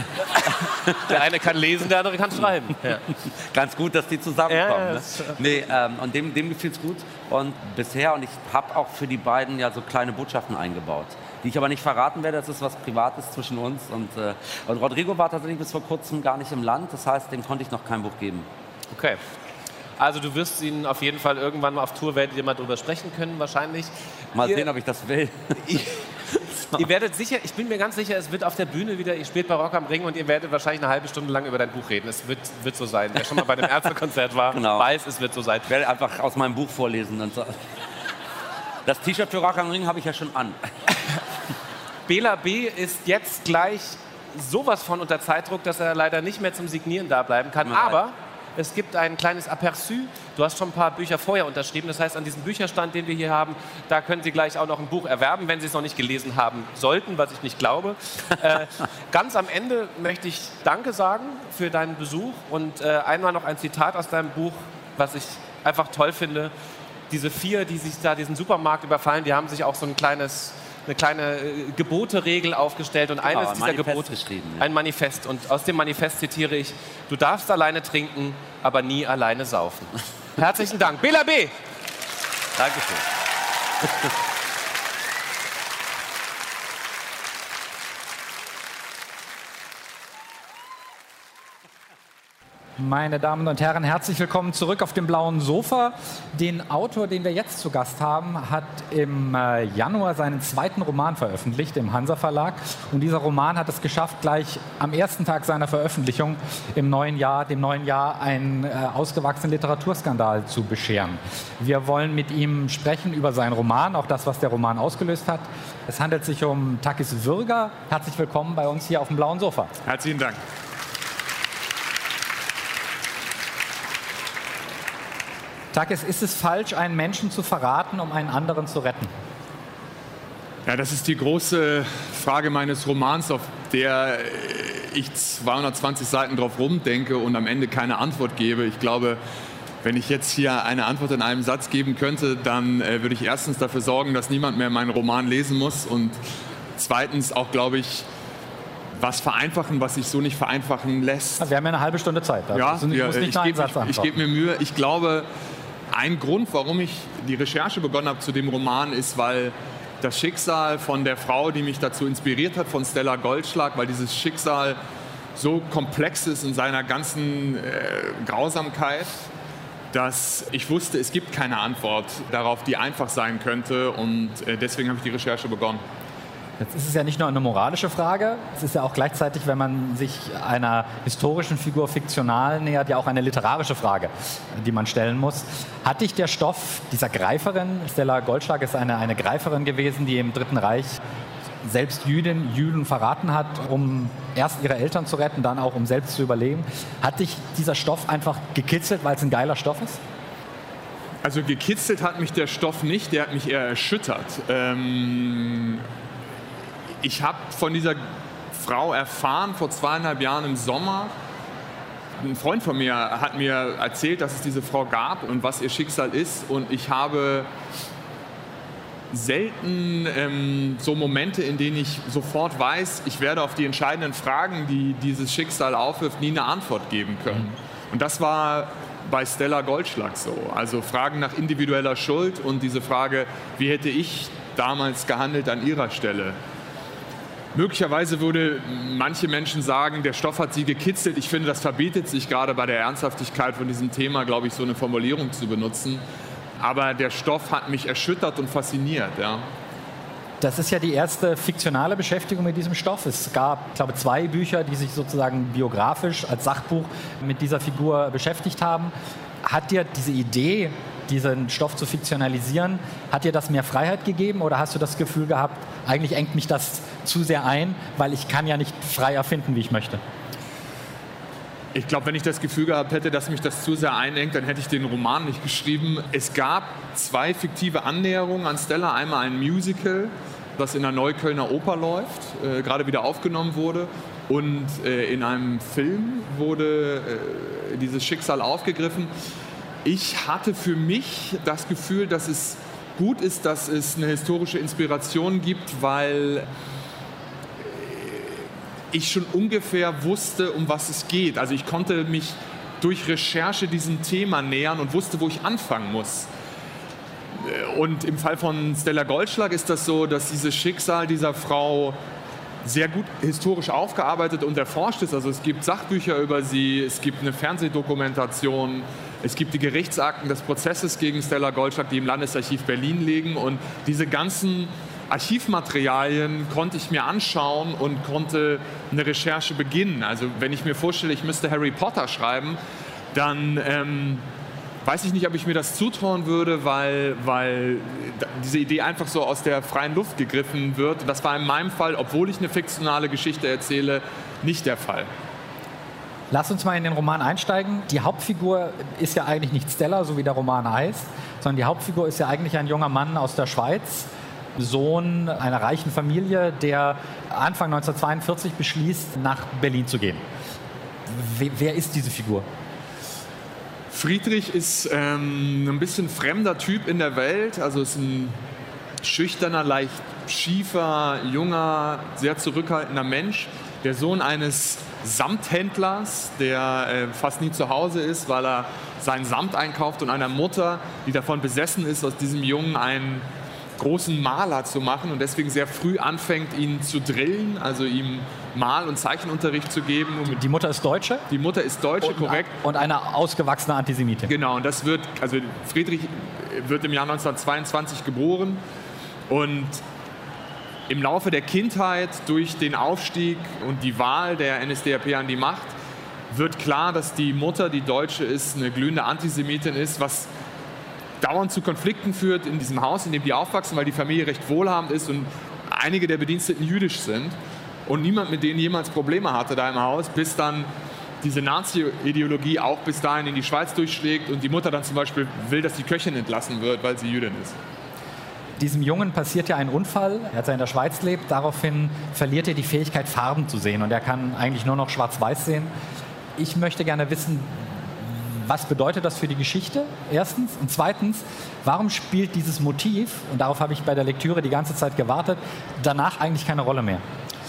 Der eine kann lesen, der andere kann schreiben. Ja. Ganz gut, dass die zusammenkommen. Ja. Nee, und dem gefiel es gut. Und bisher, und ich habe auch für die beiden ja so kleine Botschaften eingebaut, die ich aber nicht verraten werde. Das ist was Privates zwischen uns. Und Rodrigo war tatsächlich bis vor kurzem gar nicht im Land. Das heißt, dem konnte ich noch kein Buch geben. Okay. Also du wirst ihn auf jeden Fall irgendwann mal auf Tour, werdet ihr mal drüber sprechen können wahrscheinlich. Mal sehen, ob ich das will. Ihr werdet sicher, ich bin mir ganz sicher, es wird auf der Bühne wieder, ihr spielt bei Rock am Ring und ihr werdet wahrscheinlich eine halbe Stunde lang über dein Buch reden. Es wird so sein. Wer schon mal bei dem Ärztekonzert war, weiß, es wird so sein. Ich werde einfach aus meinem Buch vorlesen. Und so. Das T-Shirt für Rock am Ring habe ich ja schon an. Bela B. ist jetzt gleich sowas von unter Zeitdruck, dass er leider nicht mehr zum Signieren da bleiben kann. Aber es gibt ein kleines Aperçu. Du hast schon ein paar Bücher vorher unterschrieben. Das heißt, an diesem Bücherstand, den wir hier haben, da können Sie gleich auch noch ein Buch erwerben, wenn Sie es noch nicht gelesen haben sollten, was ich nicht glaube. Ganz am Ende möchte ich Danke sagen für deinen Besuch und einmal noch ein Zitat aus deinem Buch, was ich einfach toll finde. Diese 4, die sich da diesen Supermarkt überfallen, die haben sich auch so eine kleine Geboteregel aufgestellt und eines dieser Gebote ein Manifest. Und aus dem Manifest zitiere ich: Du darfst alleine trinken, aber nie alleine saufen. Herzlichen Dank. Bela B. Dankeschön. Meine Damen und Herren, herzlich willkommen zurück auf dem blauen Sofa. Den Autor, den wir jetzt zu Gast haben, hat im Januar seinen 2. Roman veröffentlicht im Hansa Verlag. Und dieser Roman hat es geschafft, gleich am ersten Tag seiner Veröffentlichung dem neuen Jahr einen ausgewachsenen Literaturskandal zu bescheren. Wir wollen mit ihm sprechen über seinen Roman, auch das, was der Roman ausgelöst hat. Es handelt sich um Takis Virga. Herzlich willkommen bei uns hier auf dem blauen Sofa. Herzlichen Dank. Takis, ist es falsch, einen Menschen zu verraten, um einen anderen zu retten? Ja, das ist die große Frage meines Romans, auf der ich 220 Seiten drauf rumdenke und am Ende keine Antwort gebe. Ich glaube, wenn ich jetzt hier eine Antwort in einem Satz geben könnte, dann würde ich erstens dafür sorgen, dass niemand mehr meinen Roman lesen muss und zweitens auch, glaube ich, was vereinfachen, was sich so nicht vereinfachen lässt. Also wir haben ja eine halbe Stunde Zeit. Ich gebe mir Mühe. Ich glaube, ein Grund, warum ich die Recherche begonnen habe zu dem Roman, ist, weil das Schicksal von der Frau, die mich dazu inspiriert hat, von Stella Goldschlag, weil dieses Schicksal so komplex ist in seiner ganzen Grausamkeit, dass ich wusste, es gibt keine Antwort darauf, die einfach sein könnte, und deswegen habe ich die Recherche begonnen. Jetzt ist es ja nicht nur eine moralische Frage, es ist ja auch gleichzeitig, wenn man sich einer historischen Figur fiktional nähert, ja auch eine literarische Frage, die man stellen muss. Hat dich der Stoff dieser Greiferin, Stella Goldschlag ist eine Greiferin gewesen, die im Dritten Reich selbst Juden verraten hat, um erst ihre Eltern zu retten, dann auch um selbst zu überleben. Hat dich dieser Stoff einfach gekitzelt, weil es ein geiler Stoff ist? Also gekitzelt hat mich der Stoff nicht, der hat mich eher erschüttert. Ich habe von dieser Frau erfahren vor 2,5 Jahren im Sommer. Ein Freund von mir hat mir erzählt, dass es diese Frau gab und was ihr Schicksal ist. Und ich habe selten so Momente, in denen ich sofort weiß, ich werde auf die entscheidenden Fragen, die dieses Schicksal aufwirft, nie eine Antwort geben können. Und das war bei Stella Goldschlag so. Also Fragen nach individueller Schuld und diese Frage, wie hätte ich damals gehandelt an ihrer Stelle. Möglicherweise würde manche Menschen sagen, der Stoff hat sie gekitzelt. Ich finde, das verbietet sich gerade bei der Ernsthaftigkeit von diesem Thema, glaube ich, so eine Formulierung zu benutzen. Aber der Stoff hat mich erschüttert und fasziniert. Ja. Das ist ja die erste fiktionale Beschäftigung mit diesem Stoff. Es gab, ich glaube, 2 Bücher, die sich sozusagen biografisch als Sachbuch mit dieser Figur beschäftigt haben. Hat dir diese Idee, diesen Stoff zu fiktionalisieren, hat dir das mehr Freiheit gegeben oder hast du das Gefühl gehabt, eigentlich engt mich das zu sehr ein, weil ich kann ja nicht frei erfinden, wie ich möchte? Ich glaube, wenn ich das Gefühl gehabt hätte, dass mich das zu sehr einengt, dann hätte ich den Roman nicht geschrieben. Es gab 2 fiktive Annäherungen an Stella. Einmal ein Musical, das in der Neuköllner Oper läuft, gerade wieder aufgenommen wurde. Und in einem Film wurde dieses Schicksal aufgegriffen. Ich hatte für mich das Gefühl, dass es gut ist, dass es eine historische Inspiration gibt, weil ich schon ungefähr wusste, um was es geht. Also ich konnte mich durch Recherche diesem Thema nähern und wusste, wo ich anfangen muss. Und im Fall von Stella Goldschlag ist das so, dass dieses Schicksal dieser Frau sehr gut historisch aufgearbeitet und erforscht ist. Also es gibt Sachbücher über sie, es gibt eine Fernsehdokumentation, es gibt die Gerichtsakten des Prozesses gegen Stella Goldschlag, die im Landesarchiv Berlin liegen. Und diese ganzen Archivmaterialien konnte ich mir anschauen und konnte eine Recherche beginnen. Also wenn ich mir vorstelle, ich müsste Harry Potter schreiben, dann weiß ich nicht, ob ich mir das zutrauen würde, weil diese Idee einfach so aus der freien Luft gegriffen wird. Das war in meinem Fall, obwohl ich eine fiktionale Geschichte erzähle, nicht der Fall. Lass uns mal in den Roman einsteigen. Die Hauptfigur ist ja eigentlich nicht Stella, so wie der Roman heißt, sondern die Hauptfigur ist ja eigentlich ein junger Mann aus der Schweiz, Sohn einer reichen Familie, der Anfang 1942 beschließt, nach Berlin zu gehen. Wer ist diese Figur? Friedrich ist ein bisschen fremder Typ in der Welt, also ist ein schüchterner, leicht schiefer, junger, sehr zurückhaltender Mensch. Der Sohn eines Samthändlers, der fast nie zu Hause ist, weil er seinen Samt einkauft, und einer Mutter, die davon besessen ist, aus diesem Jungen einen großen Maler zu machen und deswegen sehr früh anfängt, ihn zu drillen, also ihm Mal- und Zeichenunterricht zu geben. Die Mutter ist Deutsche? Die Mutter ist Deutsche, korrekt. Und eine ausgewachsene Antisemitin. Genau, und das wird, also Friedrich wird im Jahr 1922 geboren und im Laufe der Kindheit durch den Aufstieg und die Wahl der NSDAP an die Macht wird klar, dass die Mutter, die Deutsche ist, eine glühende Antisemitin ist, was dauernd zu Konflikten führt in diesem Haus, in dem die aufwachsen, weil die Familie recht wohlhabend ist und einige der Bediensteten jüdisch sind und niemand mit denen jemals Probleme hatte da im Haus, bis dann diese Nazi-Ideologie auch bis dahin in die Schweiz durchschlägt und die Mutter dann zum Beispiel will, dass die Köchin entlassen wird, weil sie Jüdin ist. Diesem Jungen passiert ja ein Unfall, als er in der Schweiz lebt. Daraufhin verliert er die Fähigkeit, Farben zu sehen und er kann eigentlich nur noch schwarz-weiß sehen. Ich möchte gerne wissen, was bedeutet das für die Geschichte, erstens? Und zweitens, warum spielt dieses Motiv, und darauf habe ich bei der Lektüre die ganze Zeit gewartet, danach eigentlich keine Rolle mehr?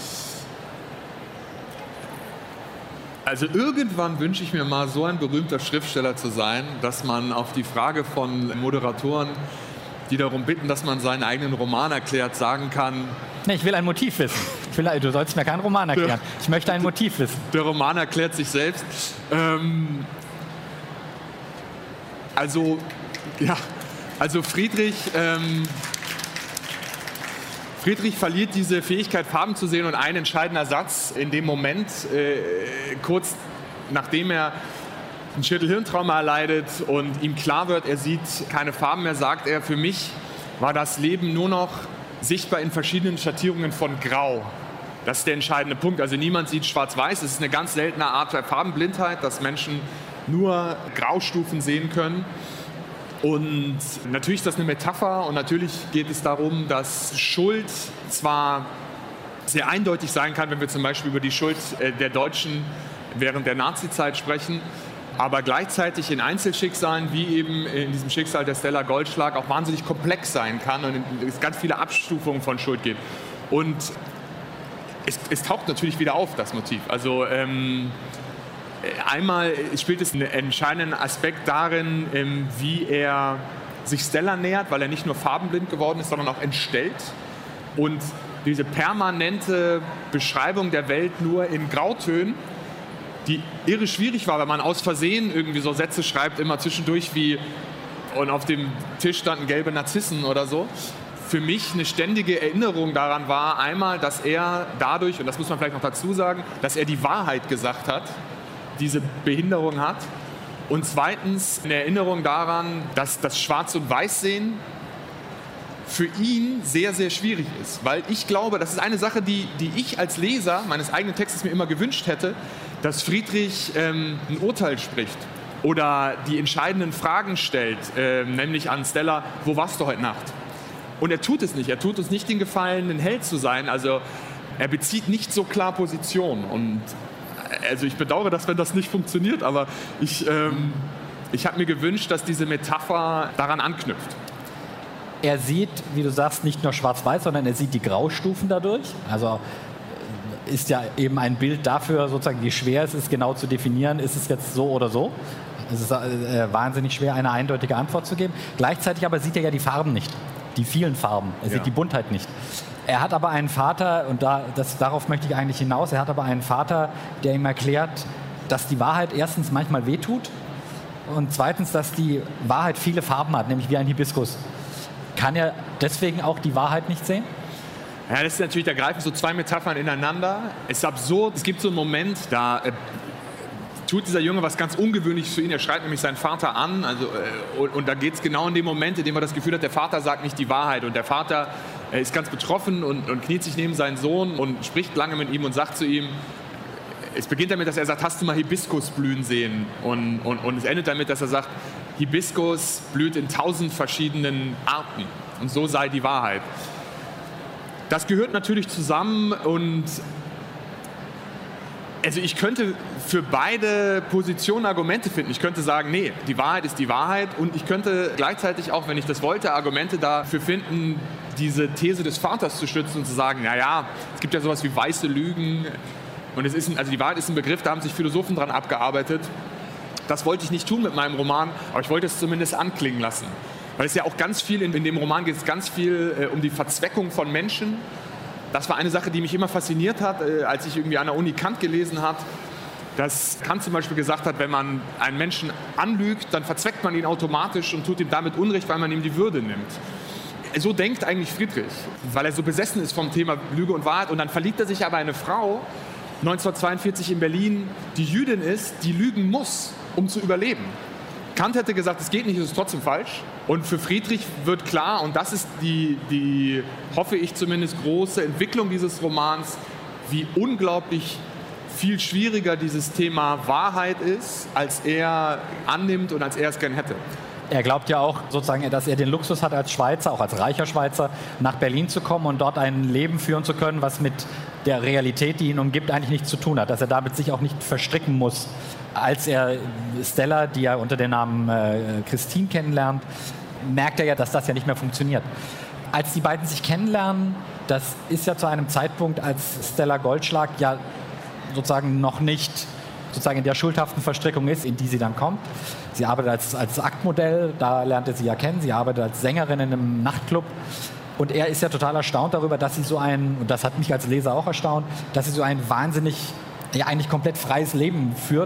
Also irgendwann wünsche ich mir mal, so ein berühmter Schriftsteller zu sein, dass man auf die Frage von Moderatoren, die darum bitten, dass man seinen eigenen Roman erklärt, sagen kann... Nee, ich will ein Motiv wissen. Du sollst mir keinen Roman erklären. Ich möchte ein Motiv wissen. Der Roman erklärt sich selbst. Also Friedrich verliert diese Fähigkeit, Farben zu sehen, und ein entscheidender Satz in dem Moment, kurz nachdem er ein Schädelhirntrauma erleidet und ihm klar wird, er sieht keine Farben mehr, sagt er: Für mich war das Leben nur noch sichtbar in verschiedenen Schattierungen von Grau. Das ist der entscheidende Punkt. Also niemand sieht schwarz-weiß. Es ist eine ganz seltene Art der Farbenblindheit, dass Menschen nur Graustufen sehen können. Und natürlich ist das eine Metapher, und natürlich geht es darum, dass Schuld zwar sehr eindeutig sein kann, wenn wir zum Beispiel über die Schuld der Deutschen während der Nazizeit sprechen, aber gleichzeitig in Einzelschicksalen, wie eben in diesem Schicksal der Stella Goldschlag, auch wahnsinnig komplex sein kann und es ganz viele Abstufungen von Schuld gibt. Und es taucht natürlich wieder auf, das Motiv. Also einmal spielt es einen entscheidenden Aspekt darin, wie er sich Stella nähert, weil er nicht nur farbenblind geworden ist, sondern auch entstellt. Und diese permanente Beschreibung der Welt nur in Grautönen, die irre schwierig war, wenn man aus Versehen irgendwie so Sätze schreibt, immer zwischendurch wie und auf dem Tisch standen gelbe Narzissen oder so. Für mich eine ständige Erinnerung daran war einmal, dass er dadurch, und das muss man vielleicht noch dazu sagen, dass er die Wahrheit gesagt hat, diese Behinderung hat. Und zweitens eine Erinnerung daran, dass das Schwarz- und Weißsehen für ihn sehr, sehr schwierig ist. Weil ich glaube, das ist eine Sache, die ich als Leser meines eigenen Textes mir immer gewünscht hätte, dass Friedrich ein Urteil spricht oder die entscheidenden Fragen stellt, nämlich an Stella: Wo warst du heute Nacht? Und er tut es nicht. Er tut uns nicht den Gefallen, ein Held zu sein. Also er bezieht nicht so klar Position. Und also ich bedauere das, wenn das nicht funktioniert, aber ich habe mir gewünscht, dass diese Metapher daran anknüpft. Er sieht, wie du sagst, nicht nur schwarz-weiß, sondern er sieht die Graustufen dadurch. Also ist ja eben ein Bild dafür, sozusagen, wie schwer es ist, genau zu definieren, ist es jetzt so oder so. Es ist wahnsinnig schwer, eine eindeutige Antwort zu geben. Gleichzeitig aber sieht er ja die Farben nicht, die vielen Farben. Er sieht die Buntheit nicht. Er hat aber einen Vater, und darauf möchte ich eigentlich hinaus, er hat aber einen Vater, der ihm erklärt, dass die Wahrheit erstens manchmal wehtut und zweitens, dass die Wahrheit viele Farben hat, nämlich wie ein Hibiskus. Kann er deswegen auch die Wahrheit nicht sehen? Ja, das ist natürlich, da greifen so zwei Metaphern ineinander. Es ist absurd, es gibt so einen Moment, da tut dieser Junge was ganz Ungewöhnliches für ihn. Er schreit nämlich seinen Vater an. Und da geht es genau in dem Moment, in dem er das Gefühl hat, der Vater sagt nicht die Wahrheit. Und der Vater ist ganz betroffen und kniet sich neben seinen Sohn und spricht lange mit ihm und sagt zu ihm, es beginnt damit, dass er sagt: Hast du mal Hibiskus blühen sehen? Und es endet damit, dass er sagt, Hibiskus blüht in 1000 verschiedenen Arten. Und so sei die Wahrheit. Das gehört natürlich zusammen, und also ich könnte für beide Positionen Argumente finden. Ich könnte sagen, nee, die Wahrheit ist die Wahrheit, und ich könnte gleichzeitig auch, wenn ich das wollte, Argumente dafür finden, diese These des Vaters zu stützen und zu sagen, naja, es gibt ja sowas wie weiße Lügen, und die Wahrheit ist ein Begriff, da haben sich Philosophen dran abgearbeitet. Das wollte ich nicht tun mit meinem Roman, aber ich wollte es zumindest anklingen lassen. Weil es ja auch ganz viel, in dem Roman geht es ganz viel um die Verzweckung von Menschen. Das war eine Sache, die mich immer fasziniert hat, als ich irgendwie an der Uni Kant gelesen habe. Dass Kant zum Beispiel gesagt hat, wenn man einen Menschen anlügt, dann verzweckt man ihn automatisch und tut ihm damit Unrecht, weil man ihm die Würde nimmt. So denkt eigentlich Friedrich, weil er so besessen ist vom Thema Lüge und Wahrheit. Und dann verliebt er sich aber in eine Frau, 1942 in Berlin, die Jüdin ist, die lügen muss, um zu überleben. Kant hätte gesagt, es geht nicht, es ist trotzdem falsch. Und für Friedrich wird klar, und das ist die, hoffe ich zumindest, große Entwicklung dieses Romans, wie unglaublich viel schwieriger dieses Thema Wahrheit ist, als er annimmt und als er es gern hätte. Er glaubt ja auch sozusagen, dass er den Luxus hat, als Schweizer, auch als reicher Schweizer, nach Berlin zu kommen und dort ein Leben führen zu können, was mit der Realität, die ihn umgibt, eigentlich nichts zu tun hat. Dass er damit sich auch nicht verstricken muss. Als er Stella, die er unter dem Namen Christine kennenlernt, merkt er ja, dass das ja nicht mehr funktioniert. Als die beiden sich kennenlernen, das ist ja zu einem Zeitpunkt, als Stella Goldschlag ja sozusagen noch nicht sozusagen in der schuldhaften Verstrickung ist, in die sie dann kommt. Sie arbeitet als Aktmodell, da lernt er sie ja kennen. Sie arbeitet als Sängerin in einem Nachtclub. Und er ist ja total erstaunt darüber, dass sie und das hat mich als Leser auch erstaunt, dass sie so ein wahnsinnig, ja eigentlich komplett freies Leben führt,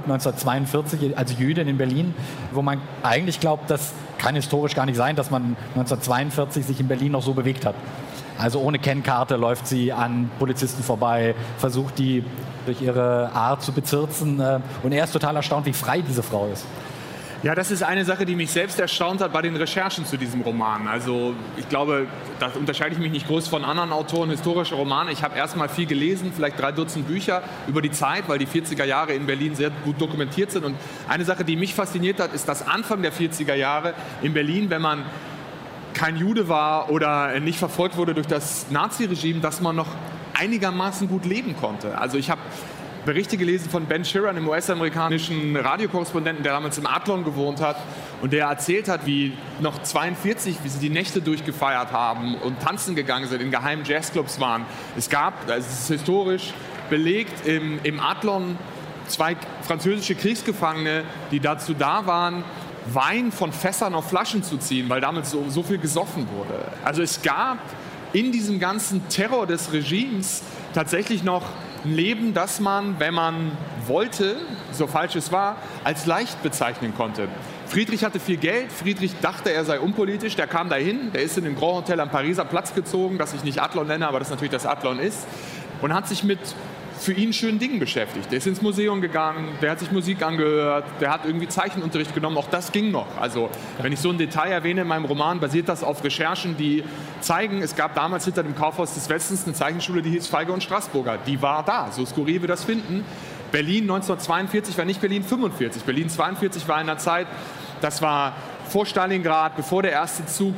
1942 als Jüdin in Berlin, wo man eigentlich glaubt, das kann historisch gar nicht sein, dass man 1942 sich in Berlin noch so bewegt hat. Also ohne Kennkarte läuft sie an Polizisten vorbei, versucht die durch ihre Art zu bezirzen. Und er ist total erstaunt, wie frei diese Frau ist. Ja, das ist eine Sache, die mich selbst erstaunt hat bei den Recherchen zu diesem Roman. Also ich glaube, da unterscheide ich mich nicht groß von anderen Autoren, historische Romane. Ich habe erstmal viel gelesen, vielleicht 3 Dutzend Bücher über die Zeit, weil die 40er Jahre in Berlin sehr gut dokumentiert sind. Und eine Sache, die mich fasziniert hat, ist, dass Anfang der 40er Jahre in Berlin, wenn man kein Jude war oder nicht verfolgt wurde durch das Naziregime, dass man noch einigermaßen gut leben konnte. Also ich habe Berichte gelesen von Ben Sheeran, einem US-amerikanischen Radiokorrespondenten, der damals im Adlon gewohnt hat und der erzählt hat, wie noch 42, wie sie die Nächte durchgefeiert haben und tanzen gegangen sind, in geheimen Jazzclubs waren. Es ist historisch belegt, im Adlon 2 französische Kriegsgefangene, die dazu da waren, Wein von Fässern auf Flaschen zu ziehen, weil damals so viel gesoffen wurde. Also es gab in diesem ganzen Terror des Regimes tatsächlich noch ein Leben, das man, wenn man wollte, so falsch es war, als leicht bezeichnen konnte. Friedrich hatte viel Geld, Friedrich dachte, er sei unpolitisch, der kam dahin, der ist in den Grand Hotel am Pariser Platz gezogen, das ich nicht Adlon nenne, aber das natürlich das Adlon ist, und hat sich mit für ihn schönen Dingen beschäftigt. Der ist ins Museum gegangen, der hat sich Musik angehört, der hat irgendwie Zeichenunterricht genommen, auch das ging noch. Also wenn ich so ein Detail erwähne in meinem Roman, basiert das auf Recherchen, die zeigen, es gab damals hinter dem Kaufhaus des Westens eine Zeichenschule, die hieß Feige und Straßburger. Die war da, so skurril wir das finden. Berlin 1942 war nicht Berlin 45. Berlin 42 war in einer Zeit, das war vor Stalingrad, bevor der erste Zug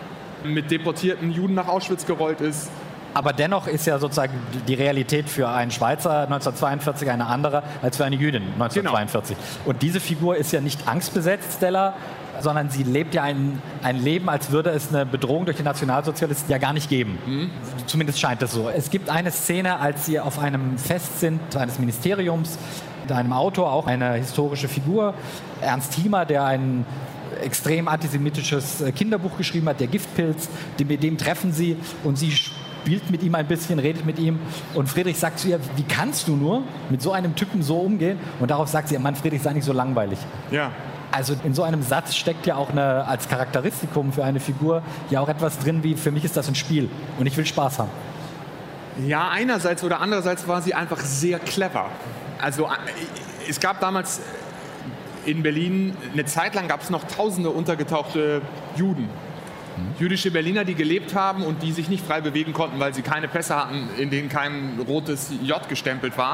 mit deportierten Juden nach Auschwitz gerollt ist. Aber dennoch ist ja sozusagen die Realität für einen Schweizer 1942 eine andere als für eine Jüdin 1942. Genau. Und diese Figur ist ja nicht angstbesetzt, Stella, sondern sie lebt ja ein Leben, als würde es eine Bedrohung durch die Nationalsozialisten ja gar nicht geben. Mhm. Zumindest scheint es so. Es gibt eine Szene, als sie auf einem Fest sind, eines Ministeriums, mit einem Autor, auch eine historische Figur, Ernst Hiemer, der ein extrem antisemitisches Kinderbuch geschrieben hat, der Giftpilz, mit dem treffen sie und sie spielt mit ihm ein bisschen, redet mit ihm und Friedrich sagt zu ihr, wie kannst du nur mit so einem Typen so umgehen? Und darauf sagt sie, Mann, Friedrich, sei nicht so langweilig. Ja. Also in so einem Satz steckt ja auch als Charakteristikum für eine Figur ja auch etwas drin, wie für mich ist das ein Spiel und ich will Spaß haben. Ja, einerseits oder andererseits war sie einfach sehr clever. Also es gab damals in Berlin, eine Zeit lang gab es noch tausende untergetauchte Juden. Jüdische Berliner, die gelebt haben und die sich nicht frei bewegen konnten, weil sie keine Pässe hatten, in denen kein rotes J gestempelt war.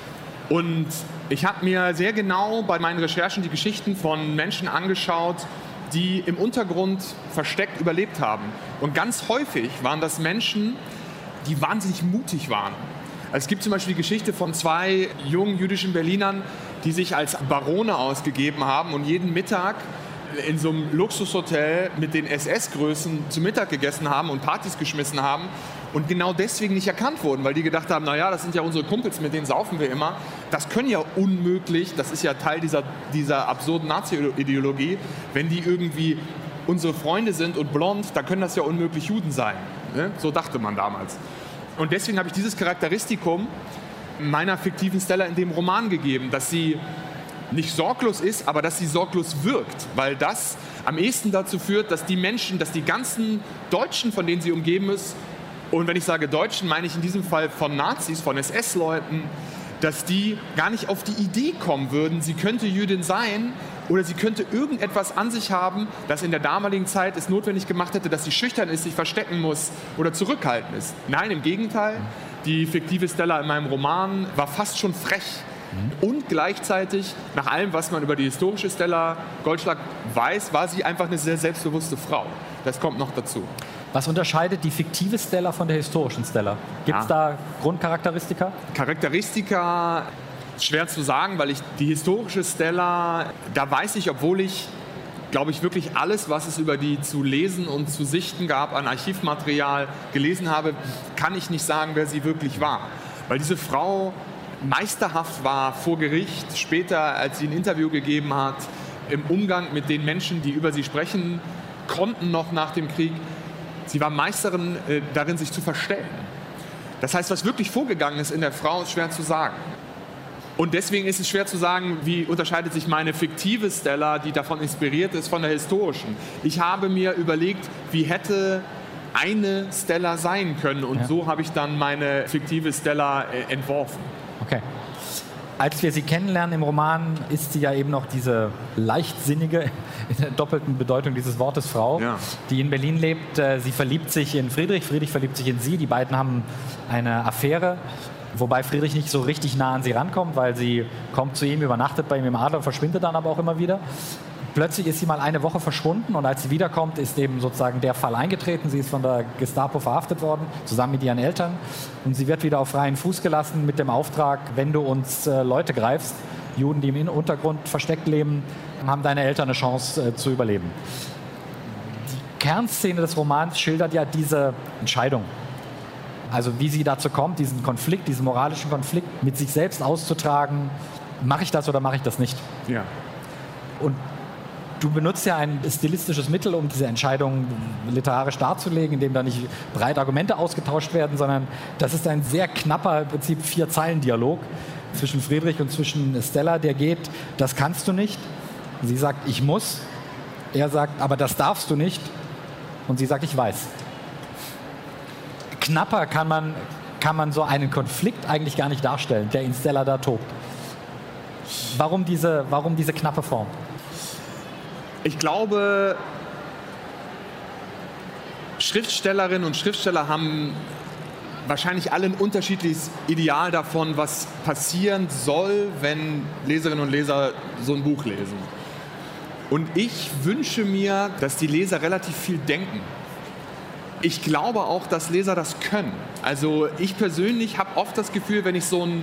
Und ich habe mir sehr genau bei meinen Recherchen die Geschichten von Menschen angeschaut, die im Untergrund versteckt überlebt haben. Und ganz häufig waren das Menschen, die wahnsinnig mutig waren. Also es gibt zum Beispiel die Geschichte von 2 jungen jüdischen Berlinern, die sich als Barone ausgegeben haben und jeden Mittag in so einem Luxushotel mit den SS-Größen zu Mittag gegessen haben und Partys geschmissen haben und genau deswegen nicht erkannt wurden, weil die gedacht haben, naja, das sind ja unsere Kumpels, mit denen saufen wir immer. Das können ja unmöglich, das ist ja Teil dieser absurden Nazi-Ideologie, wenn die irgendwie unsere Freunde sind und blond, dann können das ja unmöglich Juden sein. Ne? So dachte man damals. Und deswegen habe ich dieses Charakteristikum meiner fiktiven Stella in dem Roman gegeben, dass sie nicht sorglos ist, aber dass sie sorglos wirkt, weil das am ehesten dazu führt, dass die Menschen, dass die ganzen Deutschen, von denen sie umgeben ist, und wenn ich sage Deutschen, meine ich in diesem Fall von Nazis, von SS-Leuten, dass die gar nicht auf die Idee kommen würden, sie könnte Jüdin sein oder sie könnte irgendetwas an sich haben, das in der damaligen Zeit es notwendig gemacht hätte, dass sie schüchtern ist, sich verstecken muss oder zurückhaltend ist. Nein, im Gegenteil, die fiktive Stella in meinem Roman war fast schon frech. Und gleichzeitig, nach allem, was man über die historische Stella Goldschlag weiß, war sie einfach eine sehr selbstbewusste Frau. Das kommt noch dazu. Was unterscheidet die fiktive Stella von der historischen Stella? Gibt es da Grundcharakteristika? Charakteristika, schwer zu sagen, weil ich die historische Stella, da weiß ich, obwohl ich, glaube ich, wirklich alles, was es über die zu lesen und zu sichten gab an Archivmaterial gelesen habe, kann ich nicht sagen, wer sie wirklich war. Weil diese Frau meisterhaft war vor Gericht, später, als sie ein Interview gegeben hat, im Umgang mit den Menschen, die über sie sprechen konnten noch nach dem Krieg. Sie war Meisterin darin, sich zu verstellen. Das heißt, was wirklich vorgegangen ist in der Frau, ist schwer zu sagen. Und deswegen ist es schwer zu sagen, wie unterscheidet sich meine fiktive Stella, die davon inspiriert ist, von der historischen. Ich habe mir überlegt, wie hätte eine Stella sein können. Und so habe ich dann meine fiktive Stella entworfen. Okay. Als wir sie kennenlernen im Roman, ist sie ja eben noch diese leichtsinnige, in der doppelten Bedeutung dieses Wortes Frau, die in Berlin lebt. Sie verliebt sich in Friedrich, Friedrich verliebt sich in sie. Die beiden haben eine Affäre, wobei Friedrich nicht so richtig nah an sie rankommt, weil sie kommt zu ihm, übernachtet bei ihm im Adler, verschwindet dann aber auch immer wieder. Plötzlich ist sie mal eine Woche verschwunden und als sie wiederkommt, ist eben sozusagen der Fall eingetreten. Sie ist von der Gestapo verhaftet worden, zusammen mit ihren Eltern. Und sie wird wieder auf freien Fuß gelassen mit dem Auftrag, wenn du uns Leute greifst, Juden, die im Untergrund versteckt leben, haben deine Eltern eine Chance zu überleben. Die Kernszene des Romans schildert ja diese Entscheidung. Also wie sie dazu kommt, diesen Konflikt, diesen moralischen Konflikt mit sich selbst auszutragen. Mache ich das oder mache ich das nicht? Ja. Und du benutzt ja ein stilistisches Mittel, um diese Entscheidung literarisch darzulegen, indem da nicht breit Argumente ausgetauscht werden, sondern das ist ein sehr knapper, im Prinzip 4-Zeilen-Dialog zwischen Friedrich und zwischen Stella, der geht, das kannst du nicht. Sie sagt, ich muss. Er sagt, aber das darfst du nicht. Und sie sagt, ich weiß. Knapper kann man so einen Konflikt eigentlich gar nicht darstellen, der in Stella da tobt. Warum diese knappe Form? Ich glaube, Schriftstellerinnen und Schriftsteller haben wahrscheinlich alle ein unterschiedliches Ideal davon, was passieren soll, wenn Leserinnen und Leser so ein Buch lesen. Und ich wünsche mir, dass die Leser relativ viel denken. Ich glaube auch, dass Leser das können. Also ich persönlich habe oft das Gefühl, wenn ich so einen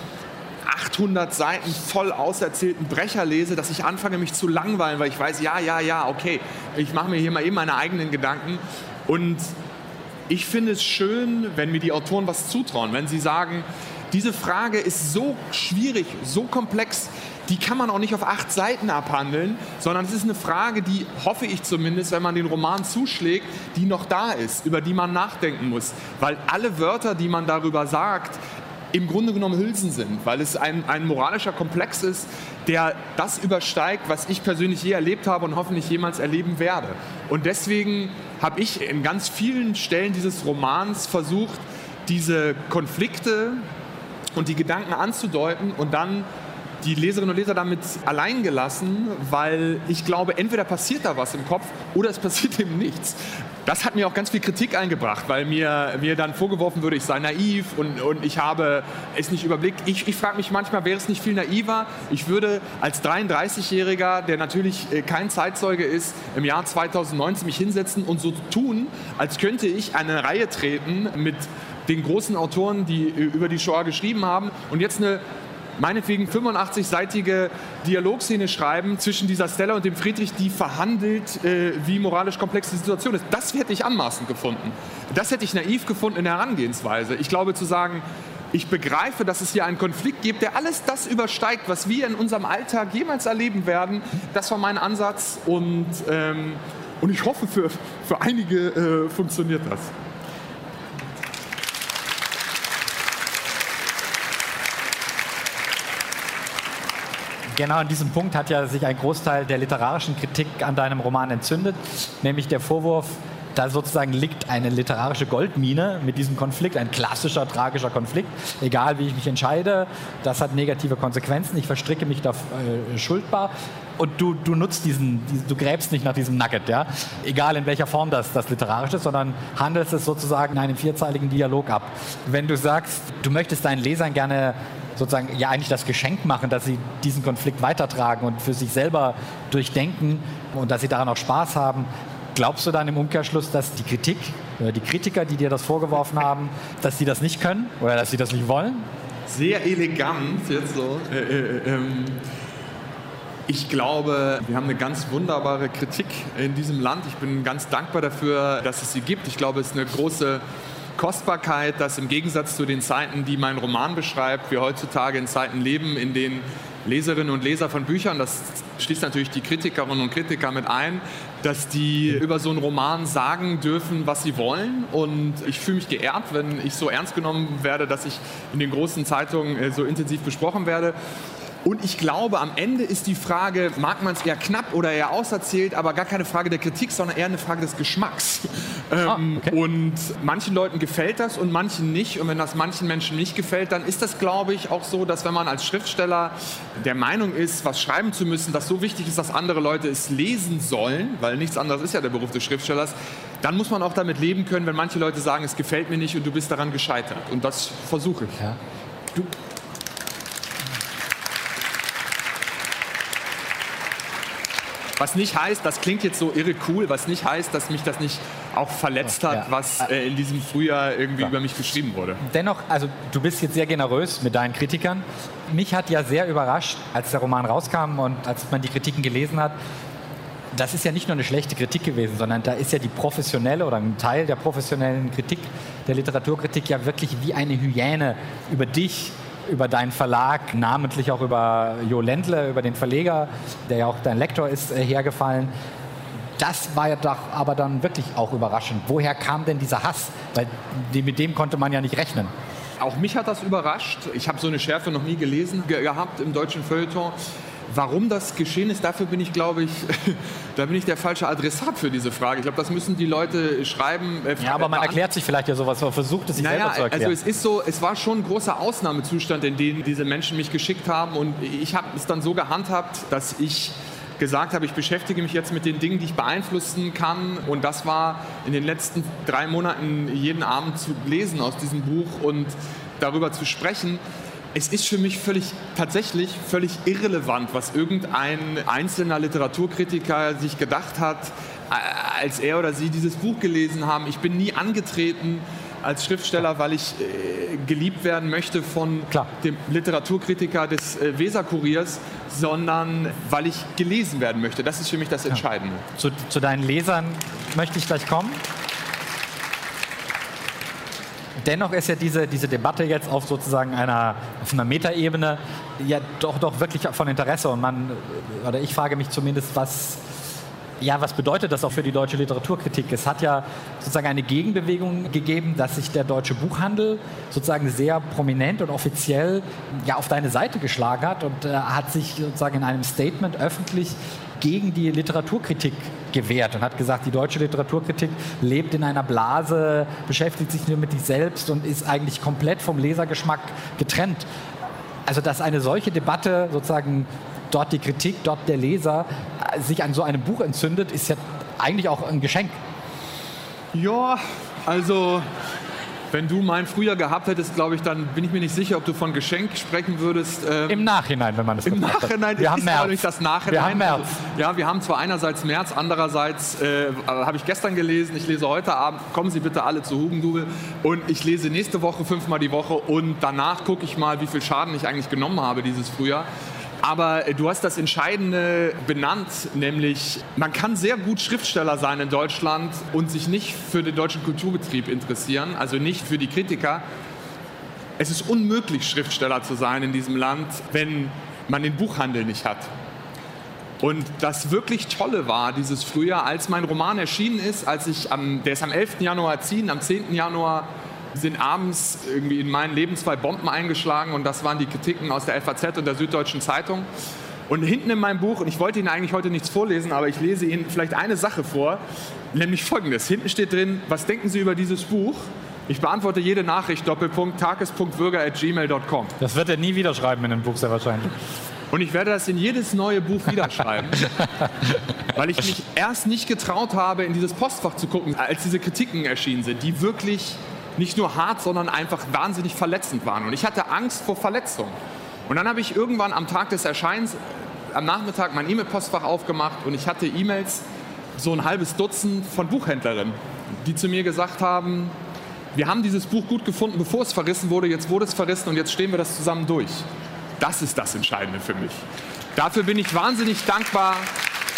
800 Seiten voll auserzählten Brecher lese, dass ich anfange, mich zu langweilen, weil ich weiß, okay, ich mache mir hier mal eben meine eigenen Gedanken. Und ich finde es schön, wenn mir die Autoren was zutrauen, wenn sie sagen, diese Frage ist so schwierig, so komplex, die kann man auch nicht auf 8 Seiten abhandeln, sondern es ist eine Frage, die, hoffe ich zumindest, wenn man den Roman zuschlägt, die noch da ist, über die man nachdenken muss. Weil alle Wörter, die man darüber sagt, im Grunde genommen Hülsen sind, weil es ein moralischer Komplex ist, der das übersteigt, was ich persönlich je erlebt habe und hoffentlich jemals erleben werde. Und deswegen habe ich in ganz vielen Stellen dieses Romans versucht, diese Konflikte und die Gedanken anzudeuten und dann die Leserinnen und Leser damit allein gelassen, weil ich glaube, entweder passiert da was im Kopf oder es passiert eben nichts. Das hat mir auch ganz viel Kritik eingebracht, weil mir dann vorgeworfen würde, ich sei naiv und ich habe es nicht überblickt. Ich frage mich manchmal, wäre es nicht viel naiver? Ich würde als 33-Jähriger, der natürlich kein Zeitzeuge ist, im Jahr 2019 mich hinsetzen und so tun, als könnte ich eine Reihe treten mit den großen Autoren, die über die Shoah geschrieben haben und jetzt eine meinetwegen 85-seitige Dialogszene schreiben zwischen dieser Stella und dem Friedrich, die verhandelt, wie moralisch komplex die Situation ist. Das hätte ich anmaßend gefunden. Das hätte ich naiv gefunden in der Herangehensweise. Ich glaube, zu sagen, ich begreife, dass es hier einen Konflikt gibt, der alles das übersteigt, was wir in unserem Alltag jemals erleben werden, das war mein Ansatz und ich hoffe, für einige funktioniert das. Genau an diesem Punkt hat ja sich ein Großteil der literarischen Kritik an deinem Roman entzündet, nämlich der Vorwurf, da sozusagen liegt eine literarische Goldmine mit diesem Konflikt, ein klassischer, tragischer Konflikt. Egal, wie ich mich entscheide, das hat negative Konsequenzen, ich verstricke mich da schuldbar. Und du nutzt du gräbst nicht nach diesem Nugget, ja? Egal in welcher Form das literarisch ist, sondern handelst es sozusagen in einem 4-zeiligen Dialog ab. Wenn du sagst, du möchtest deinen Lesern gerne sozusagen ja eigentlich das Geschenk machen, dass sie diesen Konflikt weitertragen und für sich selber durchdenken und dass sie daran auch Spaß haben, glaubst du dann im Umkehrschluss, dass die Kritik oder die Kritiker, die dir das vorgeworfen haben, dass sie das nicht können oder dass sie das nicht wollen? Sehr elegant jetzt so. Ich glaube, wir haben eine ganz wunderbare Kritik in diesem Land. Ich bin ganz dankbar dafür, dass es sie gibt. Ich glaube, es ist eine große Kostbarkeit, dass im Gegensatz zu den Zeiten, die mein Roman beschreibt, wir heutzutage in Zeiten leben, in denen Leserinnen und Leser von Büchern, das schließt natürlich die Kritikerinnen und Kritiker mit ein, dass die über so einen Roman sagen dürfen, was sie wollen. Und ich fühle mich geehrt, wenn ich so ernst genommen werde, dass ich in den großen Zeitungen so intensiv besprochen werde. Und ich glaube, am Ende ist die Frage, mag man es eher knapp oder eher auserzählt, aber gar keine Frage der Kritik, sondern eher eine Frage des Geschmacks. Okay. Und manchen Leuten gefällt das und manchen nicht. Und wenn das manchen Menschen nicht gefällt, dann ist das, glaube ich, auch so, dass wenn man als Schriftsteller der Meinung ist, was schreiben zu müssen, das so wichtig ist, dass andere Leute es lesen sollen, weil nichts anderes ist ja der Beruf des Schriftstellers, dann muss man auch damit leben können, wenn manche Leute sagen, es gefällt mir nicht und du bist daran gescheitert. Und das versuche ich. Ja. Was nicht heißt, das klingt jetzt so irre cool, was nicht heißt, dass mich das nicht auch verletzt hat, was in diesem Frühjahr irgendwie über mich geschrieben wurde. Dennoch, also du bist jetzt sehr generös mit deinen Kritikern. Mich hat ja sehr überrascht, als der Roman rauskam und als man die Kritiken gelesen hat, das ist ja nicht nur eine schlechte Kritik gewesen, sondern da ist ja die professionelle oder ein Teil der professionellen Kritik, der Literaturkritik ja wirklich wie eine Hyäne über dich, über deinen Verlag, namentlich auch über Jo Ländle, über den Verleger, der ja auch dein Lektor ist, hergefallen. Das war ja doch aber dann wirklich auch überraschend. Woher kam denn dieser Hass? Weil mit dem konnte man ja nicht rechnen. Auch mich hat das überrascht. Ich habe so eine Schärfe noch nie gelesen gehabt im deutschen Feuilleton. Warum das geschehen ist, dafür bin ich, glaube ich, da bin ich der falsche Adressat für diese Frage. Ich glaube, das müssen die Leute schreiben. Ja, aber man erklärt sich vielleicht ja sowas, man versucht es sich selber zu erklären. Also es ist so, es war schon ein großer Ausnahmezustand, in den diese Menschen mich geschickt haben. Und ich habe es dann so gehandhabt, dass ich gesagt habe, ich beschäftige mich jetzt mit den Dingen, die ich beeinflussen kann. Und das war in den letzten 3 Monaten jeden Abend zu lesen aus diesem Buch und darüber zu sprechen. Es ist für mich tatsächlich völlig irrelevant, was irgendein einzelner Literaturkritiker sich gedacht hat, als er oder sie dieses Buch gelesen haben. Ich bin nie angetreten als Schriftsteller, weil ich geliebt werden möchte von dem Literaturkritiker des Weser-Kuriers, sondern weil ich gelesen werden möchte. Das ist für mich das Entscheidende. Zu deinen Lesern möchte ich gleich kommen. Dennoch ist ja diese Debatte jetzt auf sozusagen auf einer Metaebene ja doch wirklich von Interesse. Und ich frage mich zumindest, was bedeutet das auch für die deutsche Literaturkritik? Es hat ja sozusagen eine Gegenbewegung gegeben, dass sich der deutsche Buchhandel sozusagen sehr prominent und offiziell auf deine Seite geschlagen hat und hat sich sozusagen in einem Statement öffentlich gegen die Literaturkritik gewehrt und hat gesagt, die deutsche Literaturkritik lebt in einer Blase, beschäftigt sich nur mit sich selbst und ist eigentlich komplett vom Lesergeschmack getrennt. Also dass eine solche Debatte sozusagen dort die Kritik, dort der Leser sich an so einem Buch entzündet, ist ja eigentlich auch ein Geschenk. Ja, also wenn du mein Frühjahr gehabt hättest, glaube ich, dann bin ich mir nicht sicher, ob du von Geschenk sprechen würdest. Im Nachhinein, wenn man das im Nachhinein hat. Wir haben März. Nicht das Nachhinein. Wir haben März. Ja, wir haben zwar einerseits März, andererseits habe ich gestern gelesen, ich lese heute Abend, kommen Sie bitte alle zu Hugendubel und ich lese nächste Woche 5-mal die Woche und danach gucke ich mal, wie viel Schaden ich eigentlich genommen habe dieses Frühjahr. Aber du hast das Entscheidende benannt, nämlich man kann sehr gut Schriftsteller sein in Deutschland und sich nicht für den deutschen Kulturbetrieb interessieren, also nicht für die Kritiker. Es ist unmöglich, Schriftsteller zu sein in diesem Land, wenn man den Buchhandel nicht hat. Und das wirklich Tolle war dieses Frühjahr, als mein Roman erschienen ist, der ist am 11. Januar erschienen, am 10. Januar sind abends irgendwie in meinem Leben 2 Bomben eingeschlagen und das waren die Kritiken aus der FAZ und der Süddeutschen Zeitung. Und hinten in meinem Buch, und ich wollte Ihnen eigentlich heute nichts vorlesen, aber ich lese Ihnen vielleicht eine Sache vor, nämlich Folgendes. Hinten steht drin, was denken Sie über dieses Buch? Ich beantworte jede Nachricht, tages.bürger@gmail.com. Das wird er nie wieder schreiben in einem Buch, sehr wahrscheinlich. Und ich werde das in jedes neue Buch wieder schreiben, weil ich mich erst nicht getraut habe, in dieses Postfach zu gucken, als diese Kritiken erschienen sind, die wirklich nicht nur hart, sondern einfach wahnsinnig verletzend waren. Und ich hatte Angst vor Verletzung. Und dann habe ich irgendwann am Tag des Erscheinens, am Nachmittag, mein E-Mail-Postfach aufgemacht und ich hatte E-Mails, so ein halbes Dutzend von Buchhändlerinnen, die zu mir gesagt haben, wir haben dieses Buch gut gefunden, bevor es verrissen wurde, jetzt wurde es verrissen und jetzt stehen wir das zusammen durch. Das ist das Entscheidende für mich. Dafür bin ich wahnsinnig dankbar.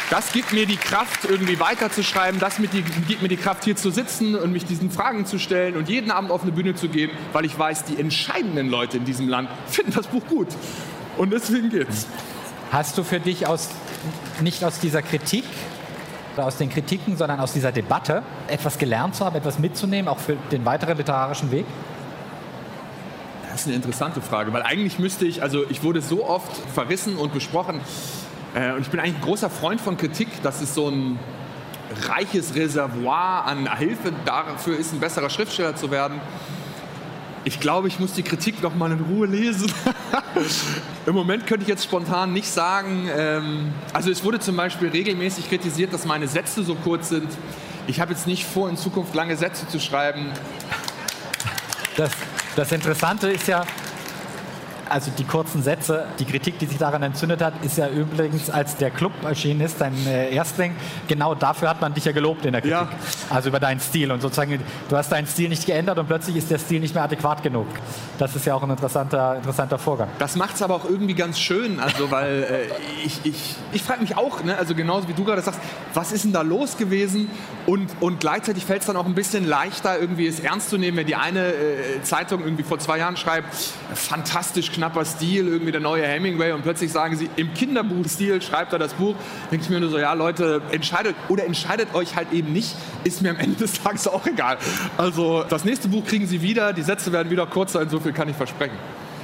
Das gibt mir die Kraft, irgendwie weiterzuschreiben. Das gibt mir die Kraft, hier zu sitzen und mich diesen Fragen zu stellen und jeden Abend auf eine Bühne zu gehen, weil ich weiß, die entscheidenden Leute in diesem Land finden das Buch gut. Und deswegen geht's. Hast du für dich nicht aus dieser Kritik, oder aus den Kritiken, sondern aus dieser Debatte etwas gelernt zu haben, etwas mitzunehmen, auch für den weiteren literarischen Weg? Das ist eine interessante Frage, weil eigentlich ich wurde so oft verrissen und besprochen, und ich bin eigentlich ein großer Freund von Kritik, dass es so ein reiches Reservoir an Hilfe dafür ist, ein besserer Schriftsteller zu werden. Ich glaube, ich muss die Kritik noch mal in Ruhe lesen. Im Moment könnte ich jetzt spontan nicht sagen. Also es wurde zum Beispiel regelmäßig kritisiert, dass meine Sätze so kurz sind. Ich habe jetzt nicht vor, in Zukunft lange Sätze zu schreiben. Das Interessante ist ja, also die kurzen Sätze, die Kritik, die sich daran entzündet hat, ist ja übrigens, als der Club erschienen ist, dein Erstling, genau dafür hat man dich ja gelobt in der Kritik. Ja. Also über deinen Stil und sozusagen, du hast deinen Stil nicht geändert und plötzlich ist der Stil nicht mehr adäquat genug. Das ist ja auch ein interessanter Vorgang. Das macht es aber auch irgendwie ganz schön, also weil ich frage mich auch, ne, also genauso wie du gerade sagst, was ist denn da los gewesen? Und gleichzeitig fällt es dann auch ein bisschen leichter, irgendwie es ernst zu nehmen, wenn die eine Zeitung irgendwie vor 2 Jahren schreibt, fantastisch knapper Stil, irgendwie der neue Hemingway, und plötzlich sagen sie, im Kinderbuchstil schreibt er das Buch. Denke ich mir nur so, ja Leute, entscheidet euch halt eben nicht, ist mir am Ende des Tages auch egal. Also das nächste Buch kriegen Sie wieder, die Sätze werden wieder kurzer, so viel kann ich versprechen.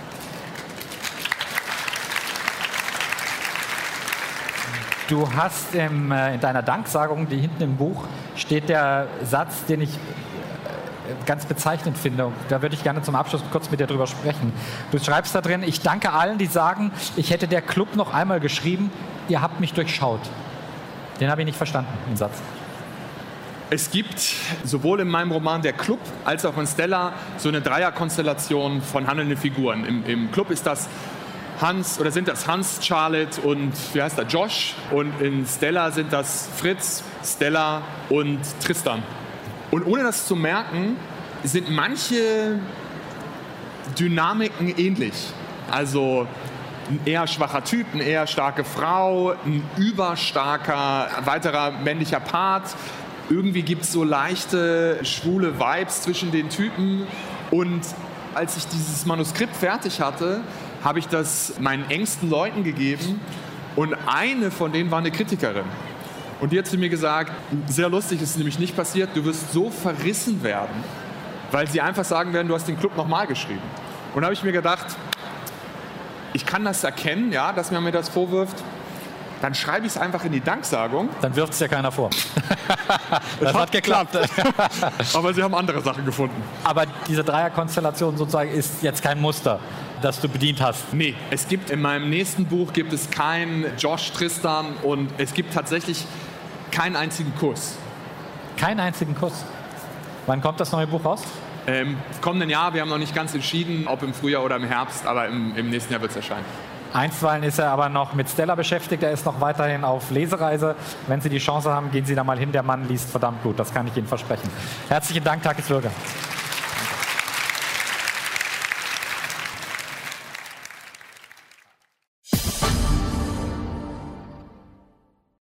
Du hast in deiner Danksagung, die hinten im Buch, steht der Satz, den ich ganz bezeichnend finde. Da würde ich gerne zum Abschluss kurz mit dir drüber sprechen. Du schreibst da drin, ich danke allen, die sagen, ich hätte der Club noch einmal geschrieben, ihr habt mich durchschaut. Den habe ich nicht verstanden, den Satz. Es gibt sowohl in meinem Roman Der Club als auch in Stella so eine Dreierkonstellation von handelnden Figuren. Im Club ist das sind das Hans, Charlotte und Josh. Und in Stella sind das Fritz, Stella und Tristan. Und ohne das zu merken, sind manche Dynamiken ähnlich. Also ein eher schwacher Typ, eine eher starke Frau, ein überstarker weiterer männlicher Part. Irgendwie gibt es so leichte schwule Vibes zwischen den Typen. Und als ich dieses Manuskript fertig hatte, habe ich das meinen engsten Leuten gegeben. Und eine von denen war eine Kritikerin. Und die hat zu mir gesagt, sehr lustig, ist nämlich nicht passiert, du wirst so verrissen werden, weil sie einfach sagen werden, du hast den Club nochmal geschrieben. Und da habe ich mir gedacht, ich kann das erkennen, ja, dass man mir das vorwirft, dann schreibe ich es einfach in die Danksagung. Dann wirft es ja keiner vor. Das hat geklappt. Aber sie haben andere Sachen gefunden. Aber diese Dreierkonstellation sozusagen ist jetzt kein Muster, das du bedient hast. Nee, in meinem nächsten Buch gibt es keinen Josh, Tristan, und es gibt tatsächlich keinen einzigen Kuss. Keinen einzigen Kuss? Wann kommt das neue Buch raus? Kommenden Jahr, wir haben noch nicht ganz entschieden, ob im Frühjahr oder im Herbst, aber im nächsten Jahr wird es erscheinen. Einstweilen ist er aber noch mit Stella beschäftigt, er ist noch weiterhin auf Lesereise. Wenn Sie die Chance haben, gehen Sie da mal hin, der Mann liest verdammt gut, das kann ich Ihnen versprechen. Herzlichen Dank, Takis Würger.